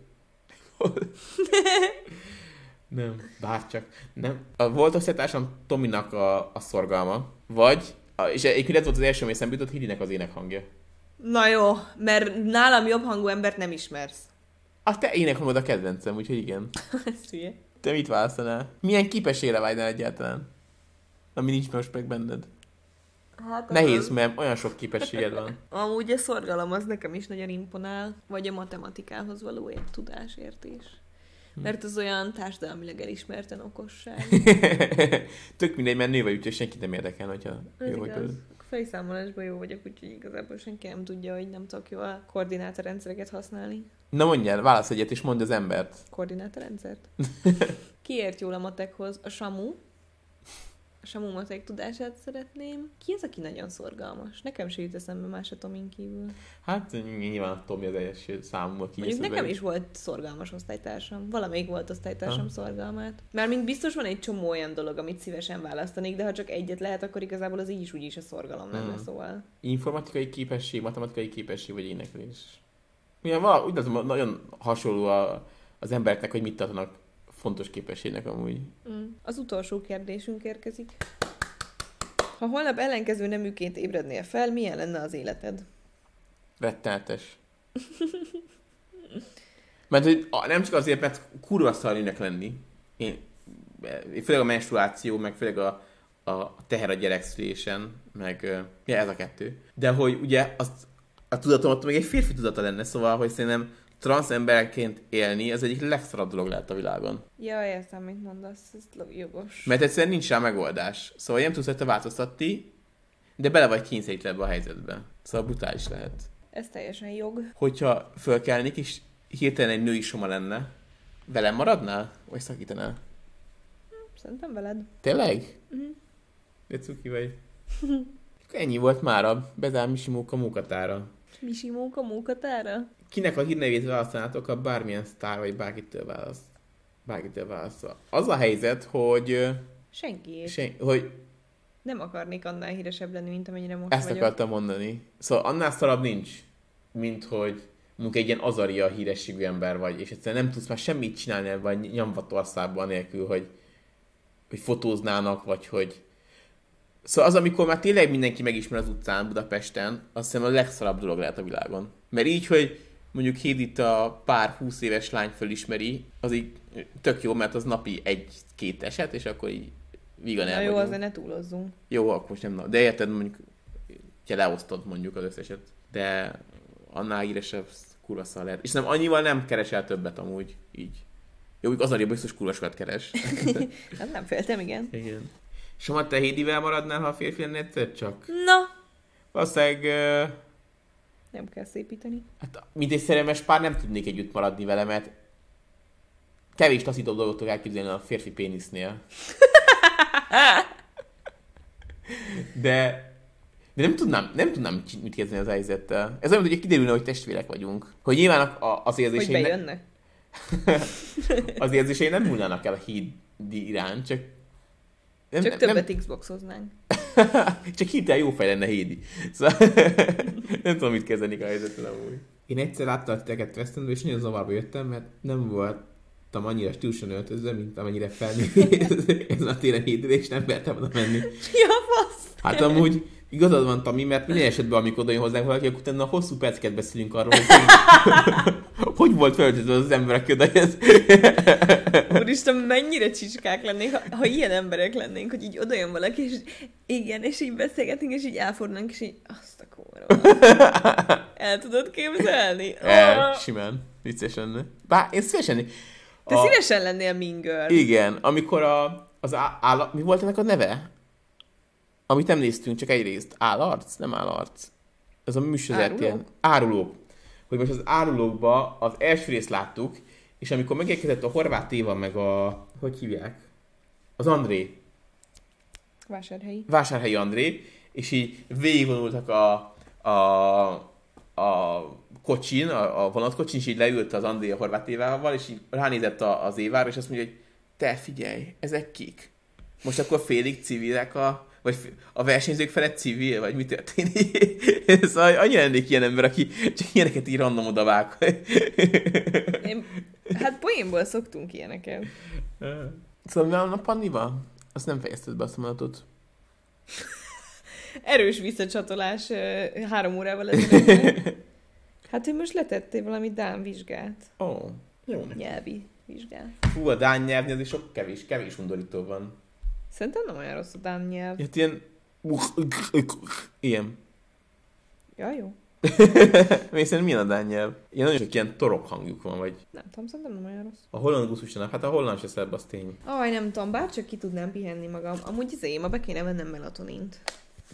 Nem, bárcsak. Nem. A volt osztálytársam Tominak a, a szorgalma, vagy, a, és egyébként ez volt az első, ami eszembe jutott, Hidinek az énekhangja. Na jó, mert nálam jobb hangú embert nem ismersz. A te énekhangod a kedvencem, úgyhogy igen. Ez hülye. Te mit választanál? Milyen képességre vágynál egyáltalán? Ami nincs most meg benned. Hát Nehéz, az... mert olyan sok képességed van. Amúgy a szorgalom az nekem is nagyon imponál, vagy a matematikához való ért tudásértés. Mert az olyan társadalmilag elismerten okosság. Tök mindegy, mert nő vagy, úgyhogy senkit nem érdekel, hogyha Ez jó, hogy igaz. tudod. fejszámolásban jó vagyok, úgyhogy igazából senki nem tudja, hogy nem tudok jól koordinátorrendszereket használni. Na mondjál, válasz egyet, és mondd az embert. Koordinátorrendszert? Ki ért jól a matekhoz? A Samu. A Samu matek tudását szeretném. Ki az, aki nagyon szorgalmas? Nekem se jut eszembe más a Tomin kívül. Hát nyilván a Tomi az első számú, aki Mondjuk nekem is volt szorgalmas osztálytársam. Valamelyik volt osztálytársam ha. szorgalmát. Mármint biztos van egy csomó olyan dolog, amit szívesen választanék, de ha csak egyet lehet, akkor igazából az így is úgy is a szorgalom lenne, hmm. szóval. Informatikai képesség, matematikai képesség vagy éneklés. Ugyan vala, úgy látom, nagyon hasonló a, az embereknek, hogy mit tartanak fontos képességnek amúgy. Mm. Az utolsó kérdésünk érkezik. Ha holnap ellenkező neműként ébrednél fel, milyen lenne az életed? Rettenetes. Mert hogy nem csak azért, mert kurva szarűnek lenni. Én, főleg a menstruáció, meg főleg a, a teher a gyerekszülésen, meg ja, ez a kettő. De hogy ugye azt, a tudatomat még egy férfi tudata lenne, szóval, hogy szerintem transz emberként élni, az egyik legszarabb dolog lehet a világon. Ja, értem, mit mondasz, ez jogos. Mert egyszerűen nincs rá megoldás. Szóval nem tudsz rajta változtatni, de bele vagy kényszerítve ebbe a helyzetbe. Szóval brutális lehet. Ez teljesen jog. Hogyha fölkelnék, és hirtelen egy női soma lenne, velem maradnál? Vagy szakítanál? Szerintem veled. Tényleg? Mhm. De cuki vagy. Ennyi volt mára. Bezár Misi Móka munkatára. Misi Móka munkatára? Kinek a hírnevét választanátok, a bármilyen sztár, vagy bárkitől választ. Bárkitől válaszol. Az a helyzet, hogy... Senkiét. Sen, hogy nem akarnék annál híresebb lenni, mint amennyire most ezt vagyok. akartam mondani. Szóval annál szarabb nincs, mint hogy mondjuk egy ilyen Azaria hírességű ember vagy, és egyszerűen nem tudsz már semmit csinálni ebben a nyomvatországban nélkül, hogy, hogy fotóznának, vagy hogy... Szóval az, amikor már tényleg mindenki megismer az utcán Budapesten, azt hiszem a legszarabb dolog lehet a világon. Mert így, hogy mondjuk Hédit a pár húsz éves lány fölismeri, az így tök jó, mert az napi egy-két eset, és akkor így vígan el Na jó, vagyunk. azért ne túlozzunk. Jó, akkor most nem, de érted, mondjuk, ha leosztod mondjuk az összeset, de annál híresebb kurva szar lehet. És nem annyival nem keresel többet amúgy, így. Jó, az a biztos kurva sokat keres. Hát nem féltem, igen. Igen. Soma, te Hédivel maradnál, ha a férfi lennél egyszer csak? Na! Valószínűleg... Uh, nem kell szépíteni. Hát, mint egy szerelmes pár nem tudnék együtt maradni vele, mert kevés taszítóbb dolgot tudok elképzelni a férfi pénisznél. De... De nem tudnám, nem tudnám mit kezdeni az helyzettel. Ez olyan, hogy kiderülne, hogy testvérek vagyunk. Hogy nyilván a, az érzéseim... Hogy bejönnek? Ne... az érzéseim nem múlnának el a Hédi iránt, csak... Nem, csak nem, többet nem... Xboxoznánk. Csak hirtelen jó fej lenne Hédi. Szóval nem tudom, mit kezdeni a helyzettel amúgy. Én egyszer láttam titeket West és nagyon zavarba jöttem, mert nem voltam annyira stílusan öltözve, mint amennyire felnőtt ezen a téren Hédire, és nem mertem oda menni. Ja, fasz! Hát amúgy igazad van, Tami, mert minden esetben, amikor odajön hozzánk valaki, akkor utána hosszú perceket beszélünk arról, hogy hogy volt felöltözve az emberek odajöz. Úristen, mennyire csicskák lennénk, ha, ha ilyen emberek lennénk, hogy így odajön valaki, és igen, és így beszélgetünk, és így elfordulnánk, és így azt a kóra. El tudod képzelni? El, simán. Vicces lenne. Bár én szívesen... Te a... szívesen lennél Mean Girl. Igen, amikor a, az állat... Mi volt ennek a neve? Amit nem néztünk, csak egy részt. Állarc? Nem állarc. Ez a műsorozat ilyen. Árulók. Hogy most az árulókba az első részt láttuk, és amikor megérkezett a Horváth Éva, meg a... Hogy hívják? Az André. Vásárhelyi. Vásárhelyi André, és így végigvonultak a, a, a kocsin, a, a vonatkocsin, és így leült az André a Horváth Évával, és így ránézett a, az Évára, és azt mondja, hogy te figyelj, ezek kik? Most akkor félig civilek a... Vagy a versenyzők felett civil, vagy mi történik? Szóval annyira lennék ilyen ember, aki csak ilyeneket így random oda vág. Én, hát poénból szoktunk ilyeneket. Szóval mi van a Pannival? Azt nem fejezted be azt a mondatot. Erős visszacsatolás három órával ezelőtt. Hát, hogy most letettél valami dán vizsgát. Ó, oh, jó. Nyelvi vizsgát. Fú, a dán nyelvni azért sok kevés, kevés undorító van. Szerintem nem olyan rossz a dán nyelv. Hát ilyen... Ilyen. Ja, jó. Még szerintem milyen a dán nyelv? Ilyen nagyon sok ilyen torok hangjuk van, vagy... Nem tudom, szerintem nem olyan rossz. A holland gusztusanak, hát a holland se szebb, az tény. Aj, nem tudom, bárcsak ki tudnám pihenni magam. Amúgy izé, ma be kéne vennem melatonint.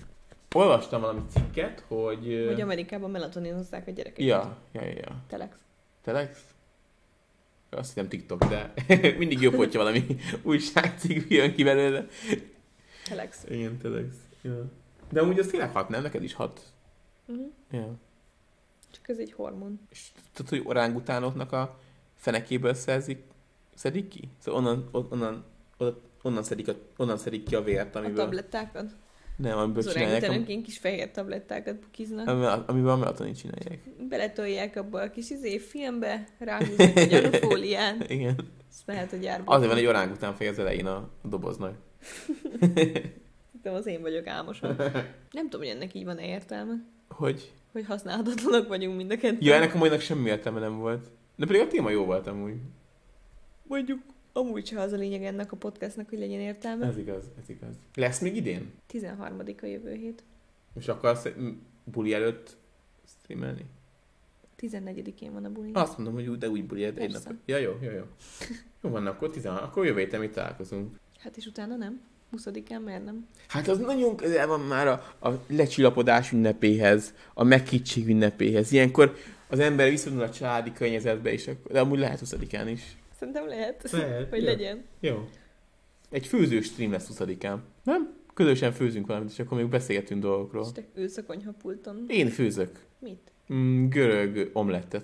Olvastam valami cikket, hogy... Hogy Amerikában melatoninhozzák a gyerekeket. Ja, ja, ja, ja. Telex. Telex? Azt hiszem TikTok, de mindig jobb, hogyha valami újságcikk jön ki belőle. Telex. Igen, Telex. Ja. De amúgy az tényleg hat, nem? Neked is hat. Uh-huh. Ja. Csak ez egy hormon. És tudod, hogy orángutánoknak a fenekéből szerzik, szedik ki? Szóval onnan, onnan, onnan, onnan, szedik, a, onnan szedik ki a vért, amiből... A tablettákat? Nem, amiből az csinálják. Az ilyen kis fehér tablettákat bukiznak. Am, amiből a melatonin csinálják. Beletolják abba a kis izé filmbe, ráhúznak a gyanúfólián. Igen. Ezt mehet a gyárba. Azért van egy orángután fej az elején a, a doboznak. Hittem, az én vagyok álmosan. Nem tudom, hogy ennek így van-e értelme. Hogy? Hogy használhatatlanak vagyunk mind a kettő. Ja, ennek a majnak semmi értelme nem volt. De pedig a téma jó volt amúgy. Mondjuk, amúgy se az a lényeg ennek a podcastnak, hogy legyen értelme. Ez igaz, ez igaz. Lesz még idén? tizenharmadika jövő hét. És akarsz buli előtt streamelni? tizennegyedikén van a buli. Azt mondom, hogy úgy, de úgy buli, egy nap. Ja, jó, jó, jó. Jó van, akkor tizenhat, akkor jövő héten mit találkozunk. Hát és utána nem? huszadikán miért nem? Hát az nagyon közel van már a, a lecsillapodás ünnepéhez, a megkictség ünnepéhez. Ilyenkor az ember visszavonul a családi környezetbe, és akkor, de amúgy lehet huszadikán is. Szerintem lehet, lehet hogy jó. legyen. Jó. Egy főzős stream lesz huszadikán. Nem? Közösen főzünk valamit, és akkor még beszélgetünk dolgokról. És te ülsz a konyhapulton. Én főzök. Mit? Mm, görög omlettet.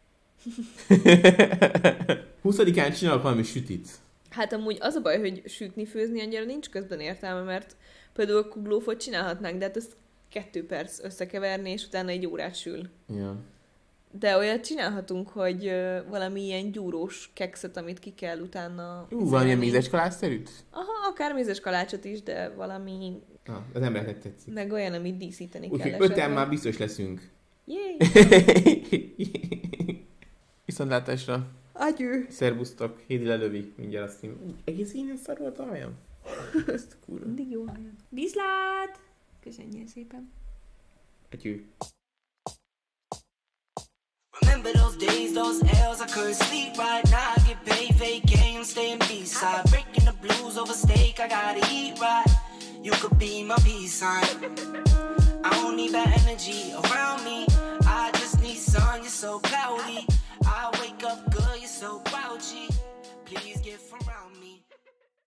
huszadikán csinálok valami sütit. Hát amúgy az a baj, hogy sütni, főzni annyira nincs közben értelme, mert például a kuglófot csinálhatnánk, de hát ezt kettő perc összekeverni, és utána egy órát sül. Ja. De olyat csinálhatunk, hogy ö, valami ilyen gyúrós kekszet, amit ki kell utána... Ú, valamilyen mézes kalászterűt? Aha, akár mézes kalácsot is, de valami... Ah, az embernek tetszik. Meg olyan, amit díszíteni Úgyhogy kell öten esetleg. már biztos leszünk. Jéj! Viszontlátásra. Agyő! Szerbusztok, Hédi lelövi, mindjárt azt mondja. Egész innen szarult a hajam? Ezt a kurva. Mindig jó hajad. Viszlát! Köszönjél szépen. Atyű. Remember those days, those L's, I couldn't sleep right now. I get paid, vacay, I'm staying B-side. Breaking the blues over steak, I gotta eat right. You could be my peace sign. I don't need that energy,